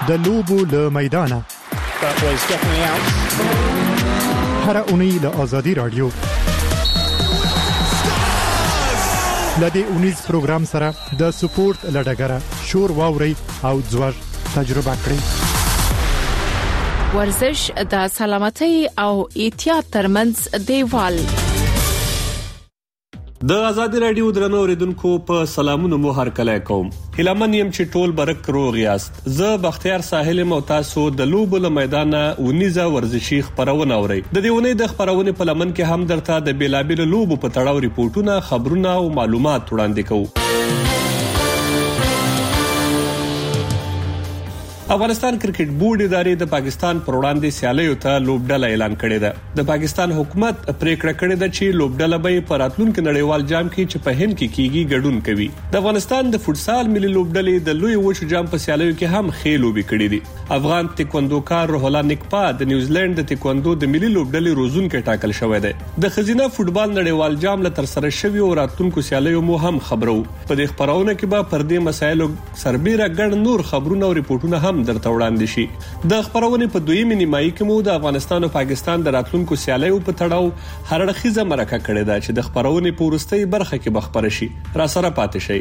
د لوبو له میدانه. هر اونۍ له آزادي رادیو لدې اونیز پروګرام سره د سپورت لډګره شور واوري او ځوړ تجربه کړئ. ورزش د سلامتۍ او احتیاط ترمنځ دیوال. د آزادي رادیو درنو اوریدونکو په سلامونو مو هر کله کوم. هیلمن يم چې ټول برک روغ یاست. زه بختیار ساحل مو تاسو د لوبو له میدانه ونیزه ورزشي خبرونه اورئ. د دې ونې د خبرونه په لمن کې هم درته د بیلابل لوبو په تړاو ریپورتونه، خبرونه او معلومات وړاندې کوو. افغانستان کرکټ بورډ ادارې د پاکستان پر وړاندې سیالیو ته لوبډله اعلان کړې ده. د پاکستان حکومت پریکړه کړې ده چې لوبډله به په راتلونکي نړیوال جام کې چې په هند کې کیږي ګډون کوي. د افغانستان د فوتسال ملي لوبډلې د لوی وچو جام په سیالیو کې هم ښې لوبې کړې دي. افغان تکواندوکار روحلا نکپا د نیوزیلند د تکواندو د ملي لوبډلې روزونکو ټاکل شوی دی. د خزینه فوتبال نړیوال جام له تر سره شوی او راتلونکو سیالیو مو هم خبرو. په دې خبرونه کې به پر دې مسایلو سربېره ګڼ نور خبرونه او ریپورتونه هم درته وړاندې شي. د خبرونه په دویمه نیمایي کې مو د افغانستان او پاکستان د راتلونکو سیالیو په تړاو هر اړخیزه مرکه کړې ده چې د خبرونه په وروستۍ برخه کې بخبر شي. را سره پاتې شي.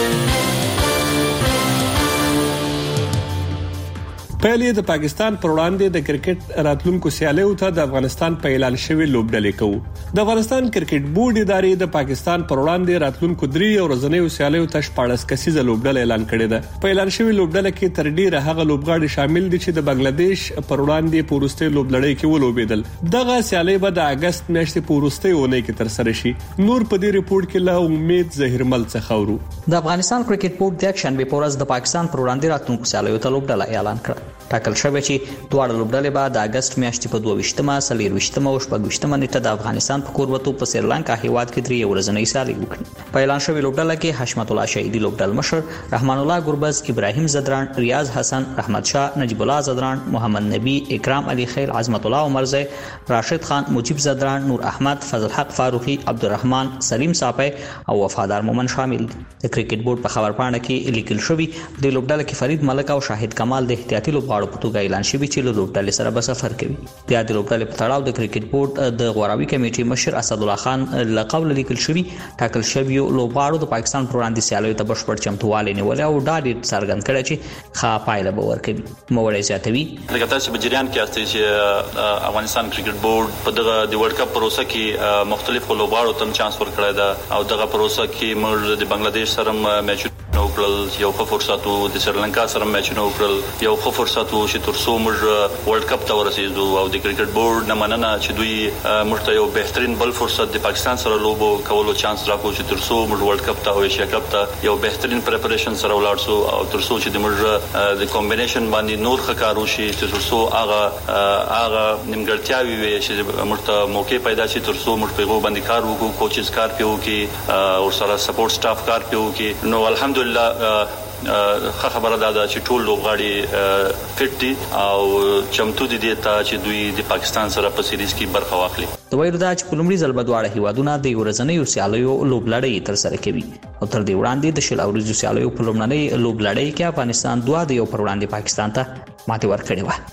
پهلې د پاکستان پر وړاندې د کرکټ راتلونکو سیالیو ته د افغانستان په اعلان شوی لوبډلې کوو. د افغانستان کرکټ بورډ ادارې د پاکستان پر وړاندې راتلونکو 3 ورځنیو سیالیو ته 14 کسیزه لوبډله اعلان کړې ده. په اعلان شوی لوبډله کې تر ډیره هغه لوبغاړي شامل دي چې د بنگلاديش پر وړاندې په وروستۍ لوبلړۍ کې ولوبېدل. دغه سیالي به د اگست میاشتې په وروستۍ اونۍ کې تر سره شي. نور په دې ریپورت کې له امید زهرمل څخه اورو. د افغانستان کرکټ بورډ د اکشن په ورځ د پاکستان پر وړاندې راتلونکو سیالیو ته لوبډله اعلان کړه. ټاکل شوی چې دواړه لوبډلې به د اگست میاشتې په 22مه، 24مه او 26مه نیټه د افغانستان په کوربتو په سریلانکا هیواد کې 3 ورځنۍ سیالي وکړي. په اعلان شوی لوبډله کې حشمت الله شهیدی لوبډل مشر، رحمان الله ګربز، ابراهیم زدران، ریاض حسن، رحمت شاه، نجیب الله زدران، محمد نبی، اکرام علي خیل، عظمت الله عمرزی، راشد خان، مجيب زدران، نور احمد، فضل حق فاروقی، عبدالرحمن، سلیم صافی او وفادار مومن شامل دي. د کرکټ بورډ په خبرپاڼه کې لیکل شوی د لوبډله کې فرید ملک او شاهد کمال د احتیاطي لوبغاړو په توګه اعلان شوی چې له لوبډلې سره به سفر کوي. د یاد لوبډلې په تړاو د کرکټ بورډ د غوراوي کمیټې مشر اسد الله خان لقب لیکل شوی ټاکل شوی لوبغاړو د پاکستان پر وړاندې سیالیو ته بشپړ چمتووالی نیولې او ډاډ څرګند کړی چې ښه پایله به ورکوي. موړی زیاتوي لکه تاسو په جریان کې یاستئ چې افغانستان کرکټ بورډ په دغه د ورلد کپ پروسه کې مختلفو لوبغاړو ته چانس ورکړی دا او دغه پروسه کې موږ د بنگلاديش سره میچ وکړل، یو ښه فرصت وو، د سریلانکا سره میچونه وکړل، یو ښه فرصت وو چې تر څو موږ ورلد کپ ته ورسېدو او د کرکټ بورډ نه مننه چې دوی موږ ته یو بهترین بل فرصت د پاکستان سره لوبو کولو چانس راکړو چې تر څو موږ ورلد کپ ته او ایشیا کپ ته یو بهترین پریپریشن سره ولاړ شو او تر څو چې د موږ د کمبینیشن باندې نور ښه کار وشي چې تر څو هغه نیمګړتیاوي وي چې موږ ته موقع پیدا شي تر څو موږ په هغه باندې کار وکړو، کوچز کار پیو کې او سره سپورټ سټاف کار پیو کې. نو الحمدلله خبره ده چې ټول لوبغاړي فټ دي او چمتو دي ته چې دوی د پاکستان سره په سیریز کې برخه واخلي. د ویلو دا چې په لومړي ځل به دواړه هیوادونه د ورځنیو سیالیو لوبلړۍ تر سره کوي او تر دې وړاندې د شل اوريزو سیالیو په لومړنۍ لوبلړۍ کې افغانستان 2 د یو پر وړاندې پاکستان ته ماتې ورکړې و.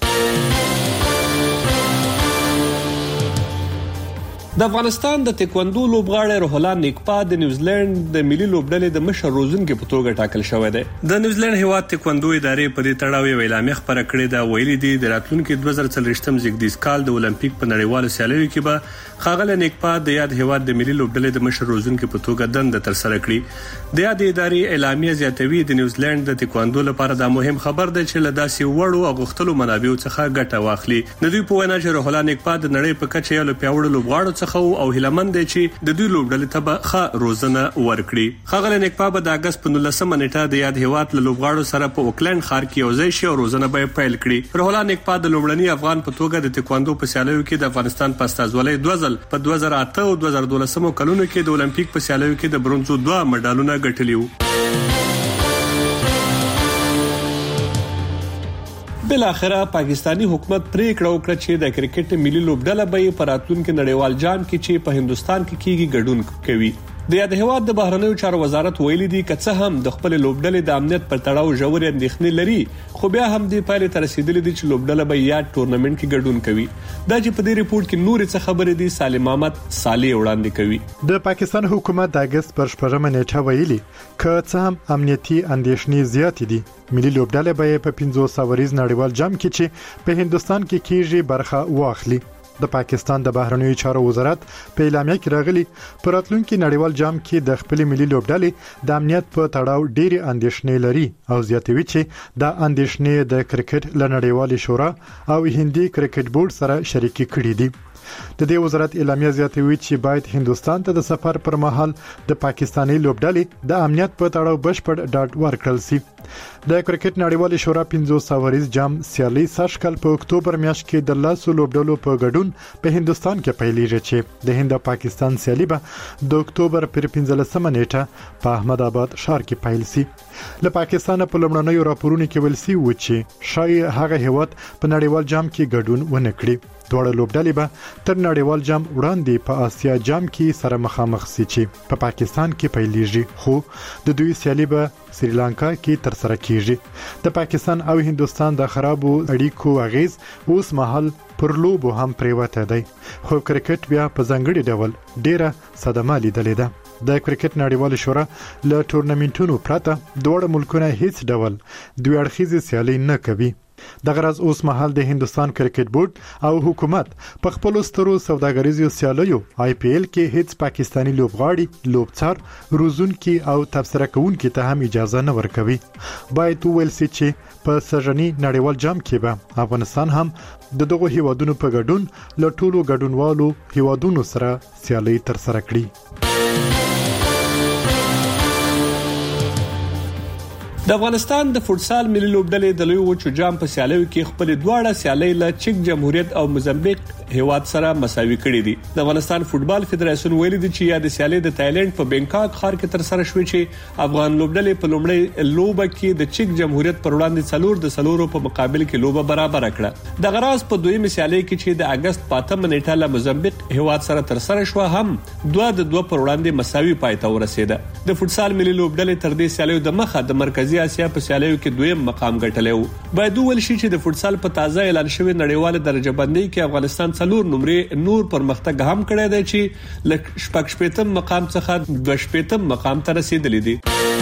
د افغانستان د تکواندو لوبغاړی روحلا نکپا د نیوزیلند د ملي لوبډلې د مشر روزونکو په توګه ټاکل شوی دی. د نیوزیلند هیواد تکواندو ادارې په دې تړاو یو اعلامیه خبره کړې ده. ویلي دي د راتلونکي 2040م زیږدیز کال د اولمپیک په نړیوالو سیالیو کې به ښاغلی نکپا د یاد هیواد د ملي لوبډلې د مشر روزونکو په توګه دنده تر سره کړي. د یاد ادارې اعلامیه زیاتوي د نیوزیلند د تکواندو لپاره دا مهم خبر دی چې له داسې وړو او غښتلو منابعو څخه ګټه واخلي. د دوی په وینا چې روحلا نکپا د نړۍ په کچه یو پیاوړو لوبغاړو څخه او هیلمن دی چې د دوی لوبډلې ته به ښه روزنه ورکړي. ښاغلی نکپا به د اگست په 19مه نیټه د یاد هیواد له لوبغاړو سره په اوکلند ښار کې یو ځای شي او روزنه به پیل کړي. روحلا نکپا د لومړني افغان په توګه د تکواندو په سیالیو کې د افغانستان په استازولۍ 2 ځل په 2008 او 2012 کلونو کې د اولمپیک په سیالیو کې د برونزو 2 مډالونه ګټلي وو. بل اخره پاکستانی حکومت پریکړه وکړه چې د کرکټ ملي لوبډله به په راتلونکي نړیوال جام کې چې په هندستان کې کیږي ګډون کوي. د یاد هیواد د بهرنیو چارو وزارت ویلي دی چې هم د خپل لوبډلې د امنیت پر تړاو ژورې اندېښنې لري خو بیا هم د پایلې ته رسیدلې دي چې لوبډله به یاد ټورنمنت کې ګډون کوي دا چې په دې ریپورت کې نور څه خبرې دي سالم احمد صالح وړاندې کوي د پاکستان حکومت د اگست پر 4 نیټه ویلي چې څه هم امنیتي اندېښنې زیات دي ملي لوبډله به په 500 ورځ نړیوال جام کې چې په هندستان کې کیږي برخه واخلي د پاکستان د بهرنیو چارو وزارت په اعلامیه کې راغلي پر راتلونکي نړیوال جام کې د خپل ملي لوبډلې د امنیت په تړاو ډېری اندېښنې لري او زیاتوي چې د اندېښنې د کرکټ ل نړیوالې شورا او هندي کرکټ بورډ سره شریکي کړې دي د دې وزارت اعلامیه زیاتوي چې باید هندستان ته د سفر پر مهال د پاکستاني لوبډلې د امنیت په تړاو بشپړ ډاډ ورکړل شي د کرکټ نړیوالې شورا 500 ورځ جام سیالي ساشکل په اکتوبر میاشت کې د لاسو لوبډلو په ګډون په هندستان کې پیلېږي چې د هند او پاکستان سیالي به د اکتوبر پر 15 نیټه په احمد آباد ښار کې پیل شي له پاکستان په لومړنیو راپورونو کې ویل شوی و چې شاید هغه هیواد په نړیوال جام کې ګډون ونه کړي دوه لوبډلې به تر نړیوال جام وړاندې په آسیا جام کې سره مخامخ شي چې په پاکستان کې پیلېږي خو د دوی سیالي به سریلانکا کې تر سره کیږي د پاکستان او هندستان د خرابو اړیکو اغیز اوس مهال پر لوبو هم پریوته دی خو کرکټ بیا په ځانګړي ډول ډیره صدمه لیدلې ده د کرکټ نړیوال شورا له ټورنمنټونو پرته دوه ملکونه هیڅ ډول دوه اړخیزه سیالي نه کوي د غرض اوس مهال د هندستان کرکټ بورډ او حکومت په خپل سترو سوداګریزو سیالیو آی پی ایل کې هیڅ پاکستانی لوبغاړي لوبڅار روزونکي او تبصره کوونکي ته هم اجازه نه ورکوي باید ویل شي چې په سژنی نړیوال جام کې به افغانستان هم د دغه هیوادونو په ګډون له ټولو ګډونوالو هیوادونو سره سیالي تر سره کړي د افغانستان د فوتسال ملي لوبډلې د لوی وچو جام په سیالیو کې خپل دواړه سیالۍ له چک جمهوریت او موزمبیق هیواد سره مساوي کړې دي د افغانستان فوتبال فدراسیون ویلي دی چې د سیالۍ د تایلند په بینکاک ښار کې تر سره شوې چې افغان لوبډلې په لومړی لوبه کې د چک جمهوریت پر وړاندې 4 په مقابل کې لوبه برابر کړه د غراز په دویمه سیالۍ کې چې د اگست 5 نیټه له موزمبیق هیواد سره تر سره شو هم 2-2 پر وړاندې مساوي پای ته ورسېده د فوتسال ملي لوبډلې تر دې سیالیو د مخه د مرکزی اسیا په سیالیو کې دویم مقام ګټلی و باید ویل شي چې د فوتسال په تازه اعلان شوی نړیواله درجه بندۍ کې افغانستان 4 نمرې نور پرمختګ هم کړی دی چې ل 18 مقام څخه 12 مقام ته رسیدلی دی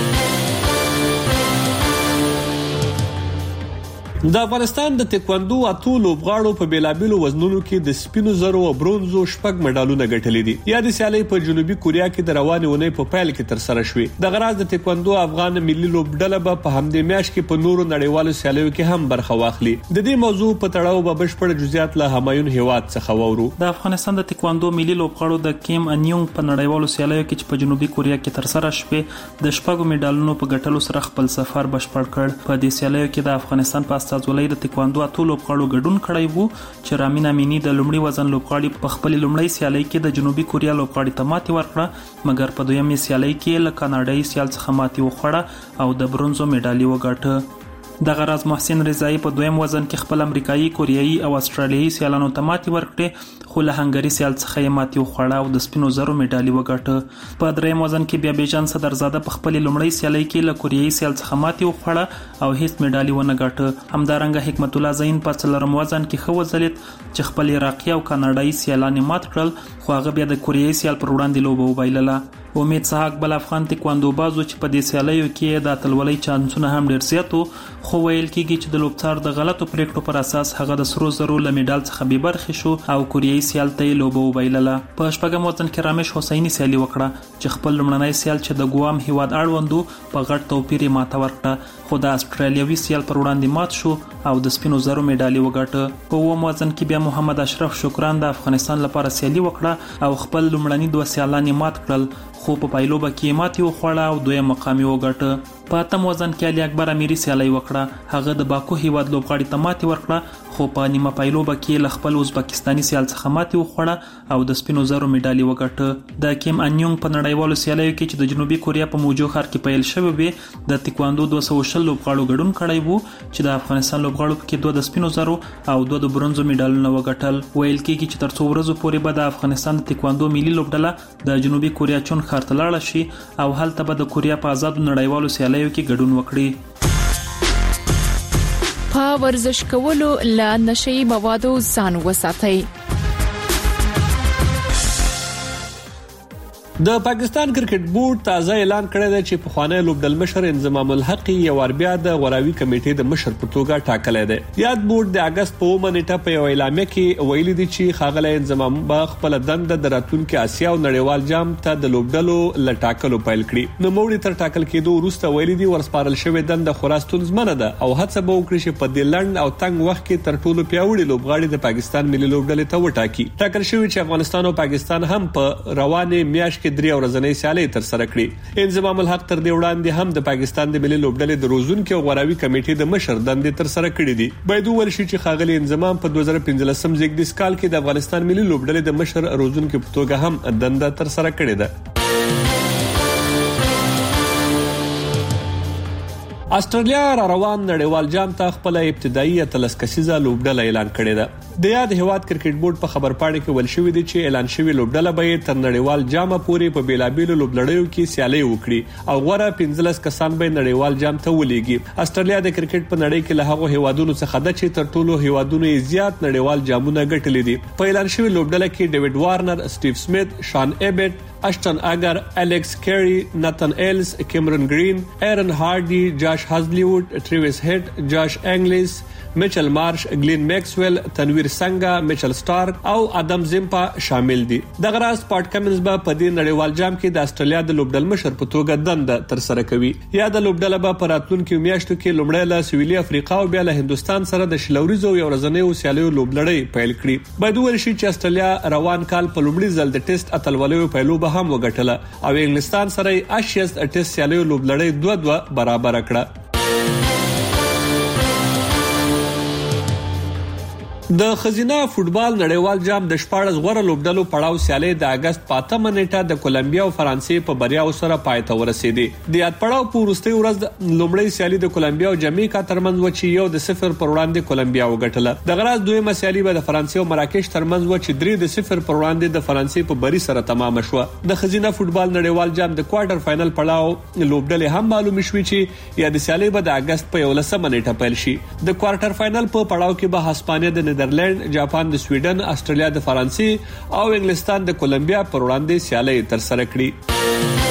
د افغانستان د تکواندو اتو لوبغاړو په بیلابیلو وزنونو کې د سپینو زرو او برونزو شپږ مډالونه ګټلي دي یا د سیالۍ په جنوبي کوریا کې د روانې ونې په پیل کې تر سره شوې د غراز د تکواندو افغان ملي لوبډله به په همدې میاشت کې په نورو نړیوالو سیالیو کې هم برخه واخلي د دې موضوع په تړاو به بشپړ جزئیات له همایون هیواد څخه وورو د افغانستان د تکواندو ملي لوبغاړو د کیم انیونګ په نړیوالو سیالیو کې چې په جنوبي کوریا کې تر سره شوې د شپږو مډالونو په ګټلو سره خپل سفر بشپړ کړ په دې سیالیو کې د افغانستان په استازولۍ د تکواندو اتو لوبغاړو ګډون کړی وو چې رامین امینی د لومړي وزن لوبغاړي په خپل لومړی سیالۍ کې د جنوبي کوریا لوبغاړي ته ماتې ورکړه مګر په دویمه سیالۍ کې له کاناډایي سیال څخه ماتې وخوړه او د برونزو مډالي وګټه د غراز محسن رضایی په دویم وزن کې خپل امریکایي کوریایي او استرالیایي سیالانو ته ماتې ورکړه خو له هنګری سیال څخه یې ماتې وخوړه او د سپینو زرو مډالي وګټه په دریم وزن کې بیا بیجان صدرزاده په خپل لومړی سیالۍ کې له کوریایي سیال څخه ماتې وخوړه او هیڅ مډالي ونه ګټه همدارنګه حکمت الله زین په څلورم وزن کې خو وځلید چې خپل عراقي او کاناډایي سیالان مات کړل خو هغه بیا د کوریایي سیال پر وړاندې لوبه وبایلله امید صحاق بل افغان تکواندو بازو چې په دې سیالیو کې د اتلولۍ چانسونه هم ډیر زیاتو خو ویل کېږي چې د لوبڅار د غلطو پریکړو پر اساس هغه د سرو زرو له مډال څخه بې برخې شو او کوریایي سیال ته لوبه وبایلله په شپږم وزن کې رامش حسیني سیالي وکړه چې خپل لومړنی سیال چې د ګوام هیواد اړوندو په غټ توپیر ماته ورکړه خو د استرالیوي سیال پر وړاندې مات شو او د سپینو زرو مډالي وګټه په اووم وزن کې بیا محمد اشرف شکران د افغانستان لپاره سیالي وکړه او خپل لومړني دوه سیالان مات کړل خو په پایلوبه کې ماتې وخوړه او دویم مقام یې وګټه په اتم وزن کې علي اکبر امیري سیالي وکړه. هغه د باکو هیواد لوبغاړي ته ماتې ورکړه خو په نیمه پایلوبه کې له خپل ازبکستاني سیال څخه ماتې وخوړه او د سپینو زرو میډالي وګټه. د کیم انیونګ په نړیوالو سیالیو کې چې د جنوبي کوریا په موجو ښار کې پیل شوی و د تکواندو 220 لوبغاړو ګډون کړی وو چې د افغانستان لوبغاړو کې 2 د سپینو زرو او 2 د برونزو میډالونه وګټل. ویل کېږي چې تر څو ورځې پورې به د افغانستان د تکواندو ملي لوبډله د جنوبي کوریا چون ښار ته لاړه شي او هلته به د کوریا په آزادو نړیوالو سیالیو کې ګډون وکړي. په ورزش کولو له نشئی موادو ځان وساتئ. د پاکستان کرکټ بورډ تازه اعلان کړی دی چې پخوانی لوبډل مشر انضمام الحق یو اربیا د غوراوي کمیټې د مشر په توګه ټاکلی دی. یاد بورډ د اگست په 9 نیټه په یو اعلامیه کې ویلي دی چې ښاغلی انضمام به خپل دنده د راتلونکي اسیا او نړیوال جام ته د لوبډلو له ټاکلو پیل کړي. نوموړي تر ټاکل کېدو وروسته ویلي دی ورسپارل شوې دنده خورا ستونزمنه ده او هڅه به وکړي چې په دې لنډ او تنګ وخت کې تر ټولو پیاوړي لوبغاړي د پاکستان ملي لوبډلې ته وټاکي. ټاکل شوی چې افغانستان او پاکستان هم په روانه میاشت کې 3 ورځنۍ سیالۍ تر سره کړې. انضمام الحق تر دې وړاندې هم د پاکستان د ملي لوبډلې د روزونکو او غوراوي کمیټې د مشر دندې تر سره کړې دي. باید وویل شي چې ښاغلي انضمام په 2015 زیږدیز کال کې د افغانستان ملي لوبډلې د مشر روزونکو په توګه هم دنده تر سره کړې ده. استرالیا را روان نړیوال جام ته خپل ابتدایي اتلس کسیزه لوبډله اعلان کړې ده. د یاد هیواد کرکټ بورډ په خبرپاڼه کې ویل شوی دی چې اعلان شوی لوبډله به تر نړیوال جام پورې په بیلابېلو لوبلړیو کې سیالي وکړي او غوړه 15 کسان به نړیوال جام ته ولېږي. استرالیا د کرکټ په نړۍ کې له هغو هیوادونو څخه ده چې تر ټولو هیوادونو زیات نړیوال جامونه ګټلي دي. په اعلان شوی لوبډله کې ډیوډ وارنر، سټیو سمیت، شان ایبټ، اشټن اگر، الیکس کیری، ناتن ایلز، کیمرن گرین، ایرن هارډي، جاش هازلیوډ، ټریویس هیډ، جاش انګلیس، میچل مارش، گلین میکسویل، تنویر سنگا، میچل سٹارک او ادم زیمپا شامل دي. دغه راز پاټ کمنز به په دې نړیوال جام کې د استرالیا د لوبډل مشر په توګه دنده تر سره کوي. یا د لوبډل به په راتلونکو میاشتو کې لومړی له سویلي افریقا او بیا له هندستان سره د شلوريزو یو ورځنیو سیالیو لوبلړۍ پیل کړي. باید ویل شي چې استرالیا روان کال په لومړي ځل د ټیسټ اتلولیو پیلوبه هم وګټله او انګلستان سره اشیاس ټیسټ سیالیو لوبلړۍ 2-2 برابر کړه. د خزینه فوتبال نړیوال جام د 14 غوړه لوبډلو پړاو سیالي د اگست 5 نیټه د کولمبیا او فرانسې په بریاو سره پای ته ورسېدې. د یاد پړاو په وروستي ورځ لومړی سیالي د کولمبیا او جامیکا ترمنځ و چې 1-0 پر وړاندې کولمبیا وګټله. د غراز دویمه سیالي به د فرانسې او مراکش ترمنځ و چې 3-0 پر وړاندې د فرانسې په بری سره تمام شوه. د خزینه فوتبال نړیوال جام د کوارټر فائنل پړاو لوبډلې هم معلوم شوې چې یا د سیالي به د اگست په 11 نیټه پیل شي. د کوارټر فائنل په پړاو کې به هسپانیا د نیدرلند، جاپان د سویډن، استرالیا د فرانسې او انګلستان د کولمبیا پر وړاندې سیالي تر سره کړي.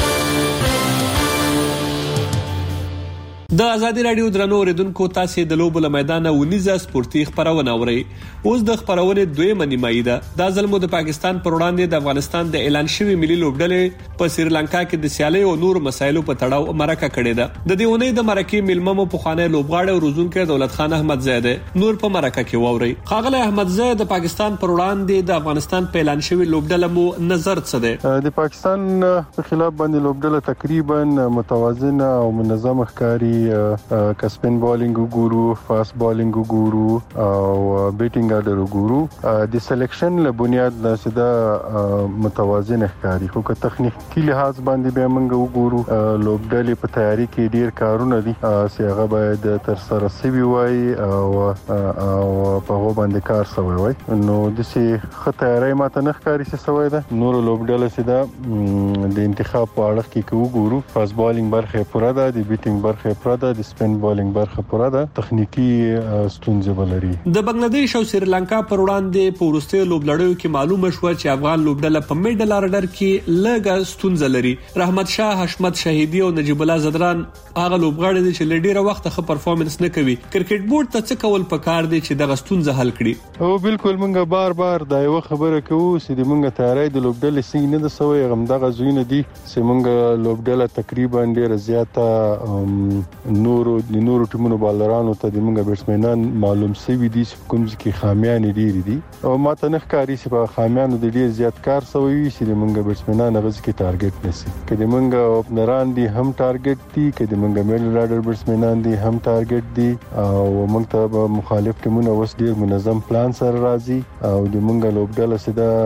د ازادي رادیو درنو اوریدونکو تاسو د لوبو له میدانه ونیزه سپورتي خبرونه اورئ. اوس د خبرونې دویمه نیمایي ده. دا ځل مو د پاکستان پر وړاندې د افغانستان د اعلان شوی ملي لوبډلې په سریلانکا کې د سیالي او نور مسایلو په تړاو مرکه کړې ده. د دې ونې د مرکې ملممو په خانه لوبغاړي او روزونکو دولت خان احمد زیاده نور په مرکه کې ووري. خاغله احمد زیاده د پاکستان پر وړاندې د افغانستان په اعلان شوی لوبډلې مو نظر څه ده؟ د پاکستان په خلاف باندې لوبډلې تقریبا متوازنه او منظمه ښکاری. کسپین بالینګ وګورو، فاست بالینګ وګورو او بیټینګ آرډر وګورو. د سلیکشن له بنیاد لاسده متوازن ښکاری. خو که تخنیکی لحاظ باندې به موږ وګورو لوبډلې په تیاری کې ډیر کارونه دي چې هغه باید تر سره شوي وای او په هغه باندې کار شوی وای. نو د سي خطرای ماته نه ښکاری څه شوی ده. نور لوبډلې چې د انتخاب په اړه کې وګورو، فاست بالینګ برخه پوره ده، د بیټینګ برخه پوره ده، د سپین بالینګ برخه پوره ده، تخنیکی ستونزې ولري. د بنگلاديش او سریلانکا پر وړاندې په وروستي لوبلړیو کې معلومه شو چې افغان لوبډله په میډل آرډر کې لږه ستونزه لري. رحمت شاه، حشمت شهیدی او نجیب الله زدران هغه لوبغاړي دي چې لډیره وخت ښه پرفورمنس نه کوي. کرکټ بورډ ته څه کول پکار دي چې دغه ستونزه حل کړي؟ او بالکل موږ بار دا یو خبره کوو چې موږ تیاری د لوبډلې سینګ نه د سوې غم دغه زوینه دي چې موږ لوبډله تقریبا ډیره زیاته نورو ټیمونو بالرانو ته د موږ بیټسمنان معلوم سوي دي کوم ځکه خامیان ډیر دي او ماته نه ښکاري چې په خامیانو د ډیر زیات کار شوی وي چې موږ بیټسمنان هغه ځکه ټارګټ نشي کله موږ اوپنران دي هم ټارګټ دي کله موږ میډل راډر بیټسمنان دي هم ټارګټ دي او موږ ته مخالف ټیمونه اوس ډیر منظم پلان سره راځي او د موږ لوبډله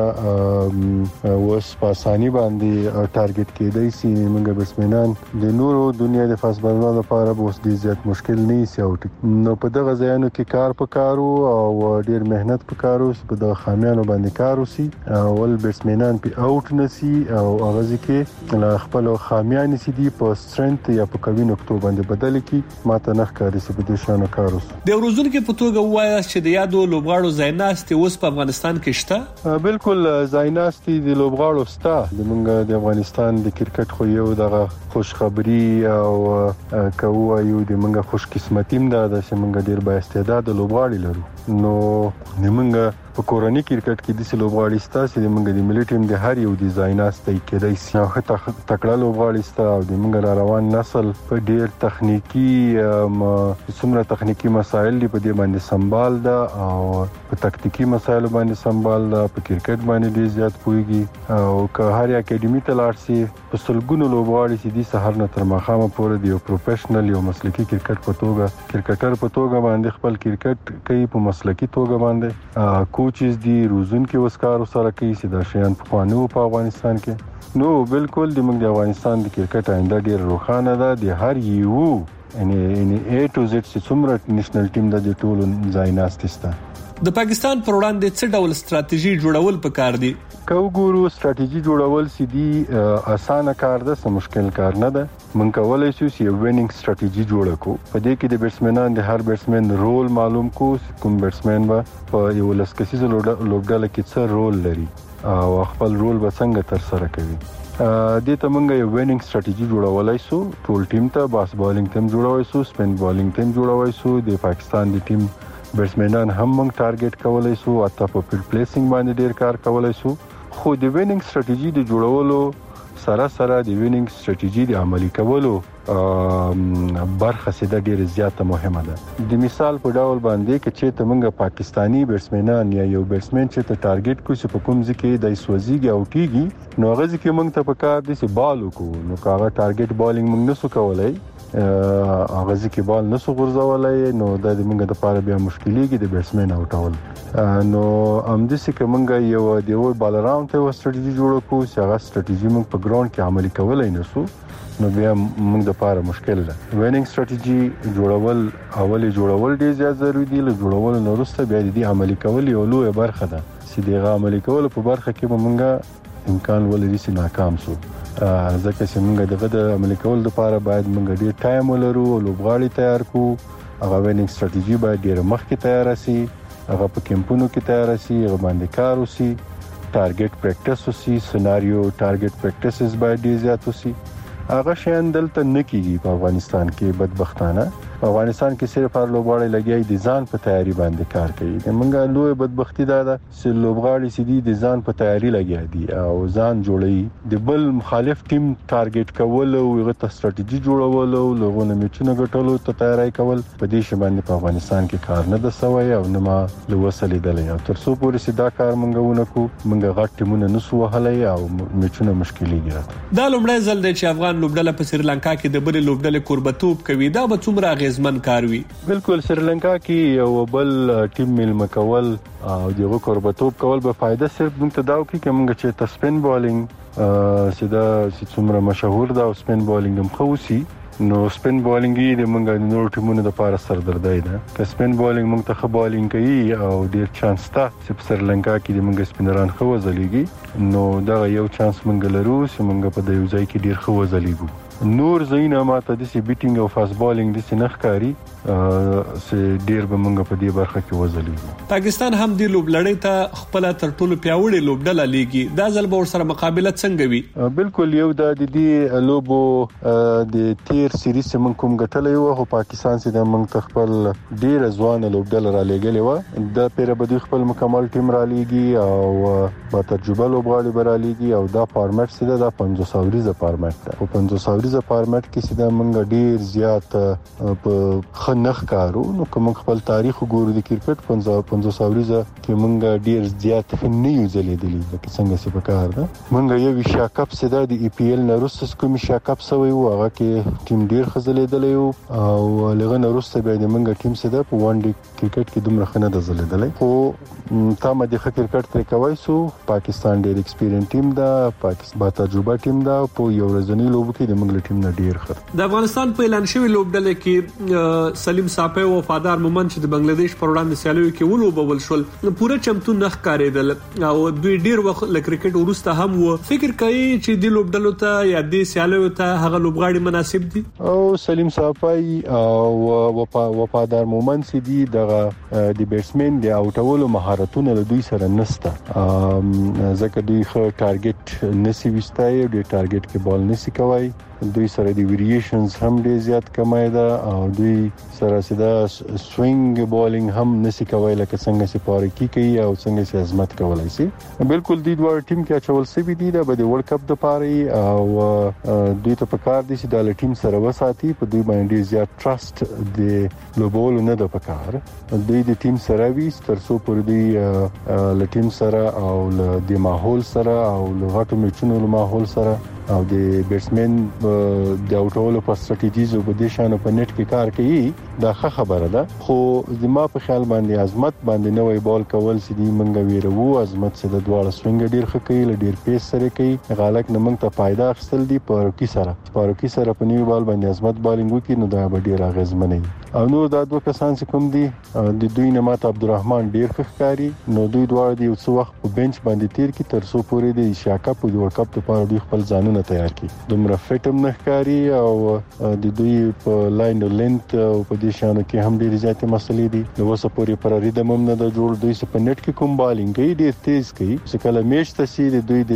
سده اوس په اساني باندې ټارګټ کېدای شي موږ بیټسمنان د نورو دنیا د فاست بالرانو لپاره اوس ډیر زیات مشکل نه سي او نو په دغه ځایونو کې کار پکارو او ډیر مهنت پکارو په دغه خامیانو باندې کار وسی اول بیټسمنان په اوټ نسی او هغه ځکه خپل خامیان سي دي په سترنث یا په کوي نقطو باندې بدل کی ماته نه ښکاري چې په دې شانو کار وسی د ورزون کې په توګه وایي چې د یادو لوبغاړو زایناست اوس په افغانستان کې شته بالکل زایناست د لوبغاړو ستا د موږ د افغانستان د کرکټ خو یو دغه خوشخبری او کوو د موږ خوش قسمتیم ده چې موږ ډیر با استعداد لوبغاړي لرو نو موږ په کورنۍ کرکټ کې د لوبغاړي ستا چې موږ د ملي ټیم د هر یو ډیزاین استای کېدای شي او تکړه لوبغاړي ستا او د موږ روان نسل په ډیر تخنیکی څومره تخنیکی مسایل دی په دې باندې سنبال ده او په تکتیکی مسایل باندې سنبال ده په کرکټ باندې ډیر زیات پويږي او که هر اکیډمي ته لاړ شي په سلګونو لوبغاړي چې د سحر نه تر ماښامه پورې دی پروفیشنل یو مسلکی کرکټ په توګه کرکټر په توګه باندې خپل کرکټ کوي په مسلکی توګه باندې کوچز دي روزون کې وسکار سره کوي چې دا شیان په قانون په افغانستان کې نو بالکل د موږ د افغانستان د کرکټ آینده ډیر روښانه ده د هر یو ان A to Z چې څومره نېشنل ټیم د ټولو ځایناستسته د پاکستان پر وړاندې څه ډول ستراتیژي جوړول پکار دي کو ګورو ستراتیژي جوړول سدي اسانه کار ده سم مشکل کار نه ده من کولای شو چې وینینګ ستراتیژي جوړ کو په دې کې د بیټسمنان د هر بیټسمن رول معلوم کو کوم بیټسمن به په یو لسکسیز لوبډاله کې څه رول لري او خپل رول به څنګه تر سره کوي د ته مونږ یو وینینګ ستراتیژي جوړولای شو ټول ټیم ته باس بالینګ ټیم جوړوي شو سپین بالینګ ټیم جوړوي شو د پاکستان د ټیم بیټسمنان هم مونږ ټارګټ کولای شو او په فیلډ پلیسینګ باندې ډیر کار کولای شو خو د وینینګ ستراتیژي د جوړولو سره د وینینګ ستراتیژي د عملي کولو برخه سده ډیره زیاته مهمه ده د مثال په ډول باندې چې ته موږ پاکستانی بیټسمنان یا یو بیټسمن چې ته ټارګټ کوی چې په کوم ځکه د سوزيږي او کیږي نو هغه ځکه موږ ته پکار دي چې بال وکړو نو کاغه ټارګټ بالینګ موږ نسو کولای هغه ځکه بال نسو غورځولای نو د موږ د پاره بیا مشکلېږي د بیټسمن اوټول نو ام د څه موږ یو بالران ته ستراتیژي جوړ کو چې هغه ستراتیژي موږ په ګراوند کې عملي کولای نسو نو بیا موږ د پاره مشکل ده وینینګ ستراتیژي جوړول ډیر زیات ضروری دي له جوړول نو وروسته بیا د عملي کول یو لوی برخه ده چې دغه عملي کول په برخه کې موږ امکان ولري چې ناکام شو ځکه چې موږ دغه د عملي کول لپاره باید موږ ډیر ټایم ولرو لوبغاړي تیار کو هغه وینینګ ستراتیژي باید ډیر مخکې تیار شي هغه په کمپونو کې تیار شي هغه باندې کار وشي ټارګټ پریکټیس وشي سيناریو ټارګټ پریکټیسز باید ډیر زیات وشي هغه شین دلته نکېږي په افغانستان کې بدبختانه په افغانستان کې صرف هر لوبغاړی لګیای دي ځان په تیاری باندې کار کوي موږ لوی بدبختی ده چې لوبغاړي سړي دي ځان په تیاری لګیای دي او ځان جوړي د بل مخالف ټیم ټارګټ کول او هغه ته ستراتیژي جوړول او لغونه میچونه ګټلو ته تیاری کول په دې شی باندې په افغانستان کې کار نه ده سوی او نه ما لوسلې دلې او تر څو پورې چې دا کار موږ ونکو موږ غټ ټیمونه نسو وهلای او میچونه مشکلي ګرځي دا لومړی ځل دی چې افغان لوبډله په سریلانکا کې د بل لوبډلې قربتوب کوي دا به څومره غیزمن کار وي بالکل سریلانکا کې یو بل ټیم ملمه کول او دغه قربتوب کول به فائدہ صرف موږ ته داو کې موږ چې تسپین بالینګ سیدا څومره مشهور ده او سپین بالینګ هم خوسي نو سپین بالینګ د موږ نور ټیمونو لپاره سردردای ده که سپین بالینګ موږ ته بالینګ کوي او ډیر چانس تا چې سریلانکا کې د موږ سپینران خو ځلېږي نو دا یو چانس موږ لرو چې موږ په دې ځای کې ډیر خو ځلېږو نور زینه ماته د سی بیټینګ او فاست بالینګ د سنخ کاری سه ډیر به موږ په دې برخه کې وځلېږو. پاکستان هم د لوبلړۍ ته خپل تر ټولو پیاوړی لوبډله لیږي. دا ځل به ورسره مقابله څنګه وي؟ بالکل یو د دې لوبو د تیر سیریز موږ کوم ګټلې و، خو پاکستان سي د موږ خپل ډیر ځوان لوبډله را لېګلې و. د پیر به خپل مکمل ټیم را لیږي او با تجربه لوبغاړي برا لیږي او دا فارمټ سي د 500 اوریزه فارمټ ده. په 500 اوریزه فارمټ کې سي د موږ ډیر زیات په خنخ کارو. نو کوم خپل تاریخ وګورو د کرکټ 500 اوریزه کې موږ ډیر زیات نه یو ځلېدلې لکه څنګه چې په کار ده. موږ یو ایشیا کپ سره د ای پی ایل نرسس کوم ایشیا کپ سوی و، هغه کې ټیم ډیر خزلېدلې او لغه نرسته به د موږ ټیم سره په وان ډے کرکټ کې دومره خنه د ځلېدلې. خو تاسو د کرکټ تر کوي سو پاکستان ډیر ایکسپیرینس ټیم ده، پاکستان با تجربه ټیم ده. په یو ورځنی لوب کې د موږ ټیم نه ډیر ښه. د افغانستان په اعلان شوی لوبډله کې سلیم صافی او وفادار مومن چې د بنگلاديش پر وړاندې سیالیو کې ولوبول شول، پوره چمتو نخ کاریدل او دوی ډیر وخت ل کرکټ ورسته هم و. فکر کوي چې د لوبډلو ته یا د سیالیو ته هغه لوبغاړي مناسب دي؟ او سلیم صافی او وفادار مومن سي دي دغه د بیټسمن د اوټولو مهارتونه له دوی سره نسته، ځکه دوی خو ټارګټ نسی وستای، د ټارګټ کې بال نسی کوي. دوی سره دی ویریشنز هم ډیر زیات کمای ده او دوی سره سیده سوینګ بالینګ هم نسی کوي لکه څنګه چې پارکی کوي او څنګه چې عظمت کولای شي. بالکل دوی دوه ټیم کې اچول سوي دي د ورلد کپ د پاره او دوی ته پکار دي چې د ټیم سره وساتي. په دوی باندې زیات ټرست د لوبول نه د پکار. دوی د ټیم سره وي تر څو پر دوی ل ټیم سره او د ماحول سره او ل غټو میچونو له ماحول سره او د بیټسمن د اوټولو په ستراتیژیز او د شانو په نت کې کار کوي. دا ښه خبره ده، خو زما په خیال باندې عظمت باندې نوې بال کول سي دي منګه ویرو. عظمت سره د دواړه سوینګ ډیر ښه کوي، ډیر پیس سره کوي. غالک نه موږ ته فائدہ اخیستل دي پاروکی سره په نیو بال باندې عظمت بالینګ وکي نو دا به ډیر اغیزمنه وي. او نو دا دوه کسان چې کوم دي د دوی نه ماته عبدالرحمن ډیر ښکاری. نو دوی دواړه د څو وخت په بنچ باندې تیر کی تر څو پورې د ایشیا کپ او ورلد کپ لپاره دوی خپل ځانونه تیار کی. دومره فټم نه ښکاری او د دوی په لاین لینث او په دې شانو کې هم ډیر زیات مسلې دي. نو وسه پورې پر ریدم هم نه د جوړ دوی په نت کې کوم بالینګ کوي ډیر تیز کوي. چې کله میچ ته سي د دوی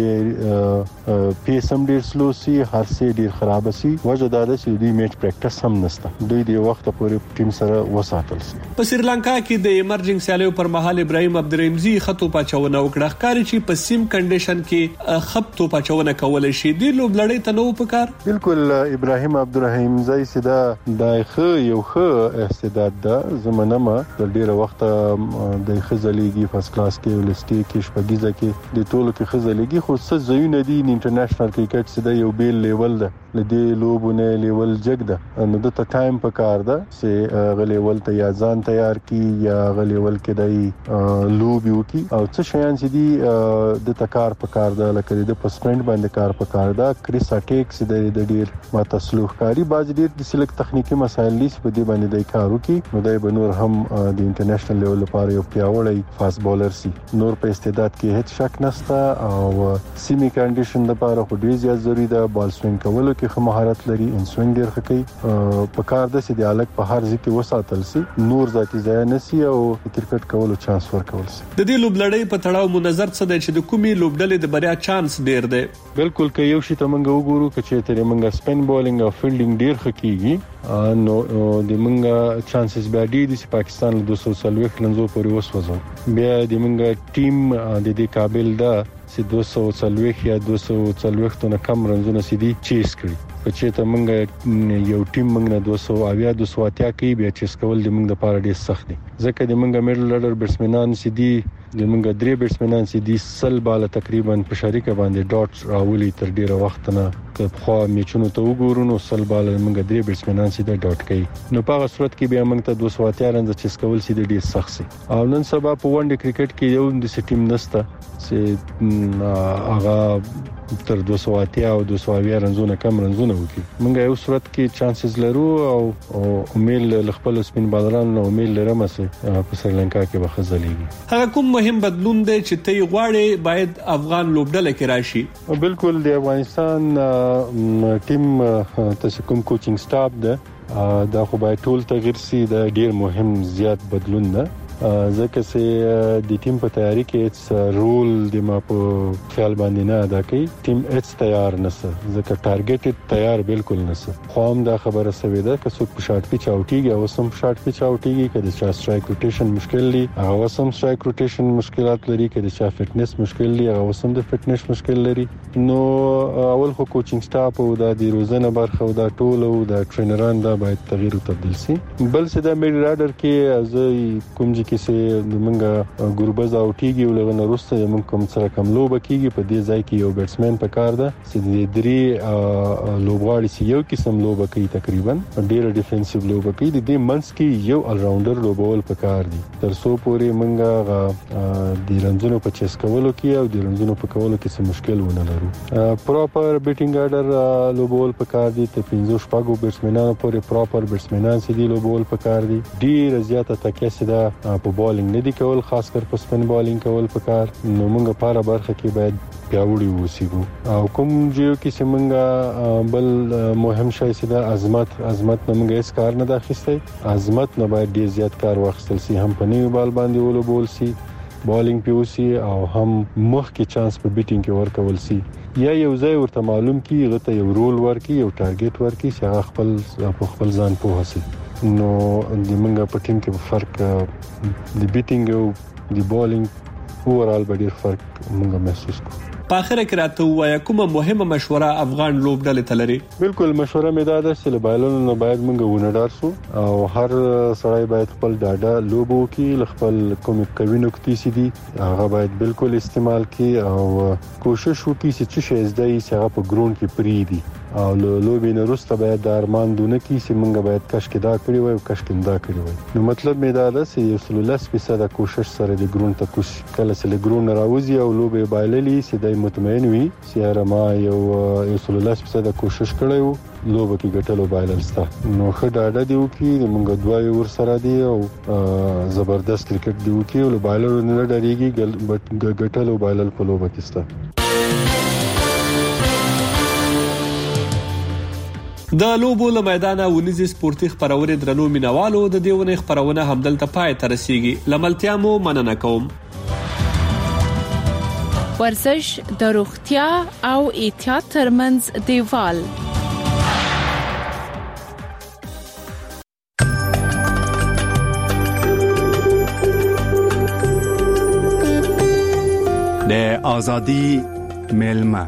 د پیس هم ډیر سلو سي، هر څه ډیر خراب سي. وجه دا ده چې دوی میچ پریکټس هم نشته. دوی د وخت پورې ټیم سره وساتل سي. په سریلانکا کې د ایمرجنګ سیالیو پر مهال ابراهیم عبدالرحیمزی خطو پاچونه وکړه. ښکاری چې په سیم کنډیشن کې خطو پاچونه کول شي د لوبلړۍ ته نو پکار. بالکل ابراهیم عبدالرحیمزی سدا د یو ښه استعداد ده. زمونږه د ډیره وخت د خزلېږي فرست کلاس کې ولستي کې شپږیزه کې د ټولو کې خزلېږي. خو څه زوینه دي انټرنیشنل کرکټ سدا یو بیل لیول ده، لدی لوبونه لیول جګ ده. نو د ټایم په کار ده چې غلیول ته یا ځان تیار کی یا غلیول کې دای لوب یو کی او څه شیان چې دي د تکار په کار ده. لکه د پسپند باندې کار په کار ده. کریس اټیکس د ډیر ماته سلوخکاری باز ډیر د سلیک تخنیکی مسایل لیس په دې باندې د کارو کې. نو دای بنور هم د انټرنیشنل لیول لپاره یو پیاوړی فاست بولر سي. نور په استعداد کې هیڅ شک نشته او سیمی کنډیشن لپاره خو ډیر زیات ضروری ده. بال سوینګ کولو کې خو مهارت لري، ان سوینګ ډیر ښه کوي. په کار ده چې د الګ په هر ځای کې وساتل سي، نور ذاتی ځای نسی او کرکټ کولو چانس ورکول سي. د دې لوبلړۍ په تړاو منظر څه دی چې د کومي لوبډلې د بریا چانس ډیر دی؟ بالکل که یو شی ته موږ وګورو چې ترې موږ سپین بالینګ او فیلډینګ ډیر ښه کیږي نو د موږ چانسز به ډیر دي چې پاکستان له 240 لنزو پورې وسوځو. بیا د موږ ټیم د دې قابل ده چې 240 یا 240 تنه کم رنزونه سي دي چیس کړي. چې ته موږ یو ټیم موږ نه 280 کې بیا چیس کول د موږ لپاره ډیر سخت دي. ځکه د موږ میډل لډر بیټسمنان سي دي د موږ درې بیټسمنان سي دي سل بالا تقریبا په شریکه باندې ډاټ راولي تر ډیره وخت نه. که خو میچونو ته وګورو نو سل بالا موږ درې بیټسمنان سي د ډاټ کوي. نو په هغه صورت کې بیا موږ ته 280 رنز چیس کول سي ډیر سخت سي. او نن سبا په ون ډے کرکټ کې یو د ټیم نسته چې هغه تر 280 او 280 رنزونه کم رنزونه وکي. موږ یو صورت کې چانسز لرو او امید خپل سپین بالران نو امید لرم چې په سریلانکا کې به خزلېږي. هغه کوم مهم بدلون دی چې ته غواړې باید افغان لوبډله کې راشي؟ بالکل د افغانستان ټیم تاسو کوم کوچینګ سټاف ده دا خو باید ټول تغیر سي. دا ډیر مهم زیات بدلون ده ځکه چې د ټیم په تیاری کې رول د ما په خیال باندې نه ادا کوي. ټیم هیڅ تیار نسه ځکه ټارګټ تیار بالکل نسه. خو هم دا خبره سوي ده که څوک په شارټ پیچ اوټیږي او سم شارټ پیچ اوټیږي کله چې سټرایک روټیشن مشکل دي هغه سم سټرایک روټیشن مشکلات لري کله چې فټنس مشکل دي هغه سم د فټنس مشکل لري. نو اول خو کوچینګ سټاف او د روزنه برخه او د ټول او د ټرینران دا باید تغییر او تبديل سي. بل څه د میډ راډر کې از کوم کې چې موږ ګوربز اوټیږي او لغه نرسته موږ کوم سره کم لوب کیږي په دې ځای کې یو بیټسمن پکار ده چې د درې لوبغاړي چې یو قسم لوب کوي تقریبا ډیر ډیفنسیو لوب کوي د دې منځ کې یو الراوندر لوبول پکار دي تر څو پورې موږ د رنزونو په چس کولو کې او د رنزونو په کولو کې څه مشکل ونه لرو. پراپر بیټینګ اډر لوبول پکار دي ته 15 شپږو بیټسمنانو پورې پراپر بیټسمنان چې دی لوبول پکار دي. ډیر زیاته تکیه سده په بالینګ نه دی کول خاص کر په سپن بالینګ کول پکار. نو موږ په اړه برخه کې باید پیاوړي اوسېږو او کوم جیو کې چې موږ بل مهم شی چې د عظمت نه موږ هیڅ کار نه داخسته. عظمت نه باید ډیر زیات کار واخیستل شي هم په نیو بال باندې ولوبول شي بالینګ پیوسی او هم مخ کې چانس په بیټینګ کې ورکول شي یا یو ځای ورته معلوم کی غته یو رول ورکی یو ټارګټ ورکی چې خپل ځان پوه شي. نو د منګه په ټیم کې فرق د بیټینګ او د بالینګ اورال به ډیر فرق موږ محسوس کوو. په اخر کې راته وایا کومه مهمه مشوره افغان لوبډلې ته لري؟ بالکل مشوره مې دا ده چې بایلونو نه باید موږ ونډار سو او هر سړی باید خپل ډاډه لوبو کې خپل کوم کوي نکتې سي دي هغه باید بالکل استعمال کړي او کوشش وکړي چې شي زده یې هغه په ګراوند کې پری دي او لوبي نه وروسته باید د ارمان دونه کې چې موږ باید کشک دا کړی وای او کشک دا کړی وای. نو مطلب مې دا ده چې 13% کوشش سره د ګراوند ته کوش کله چې له ګراوند راوځي او لوبي بایللې چې دای مطمئن وي چې ما یو 13% کوشش کړی وو لوبه کې ګټلو بایللستا. نو خدای دی وکي موږ دوی ور سره دی او زبردست کرکټ دی وکي او بایلر نه ډریږي ګټلو بایلل په لوبه کې ستا. د لوبو له میدانه ونیزي سپورتي خبرونه درنو مینوالو د دیونه خبرونه همدلته پای ته رسیږي. لملتیا مو مننه کوم. ورزش د روغتیا او احتیاط ترمنځ دیوال. د ازادي ملما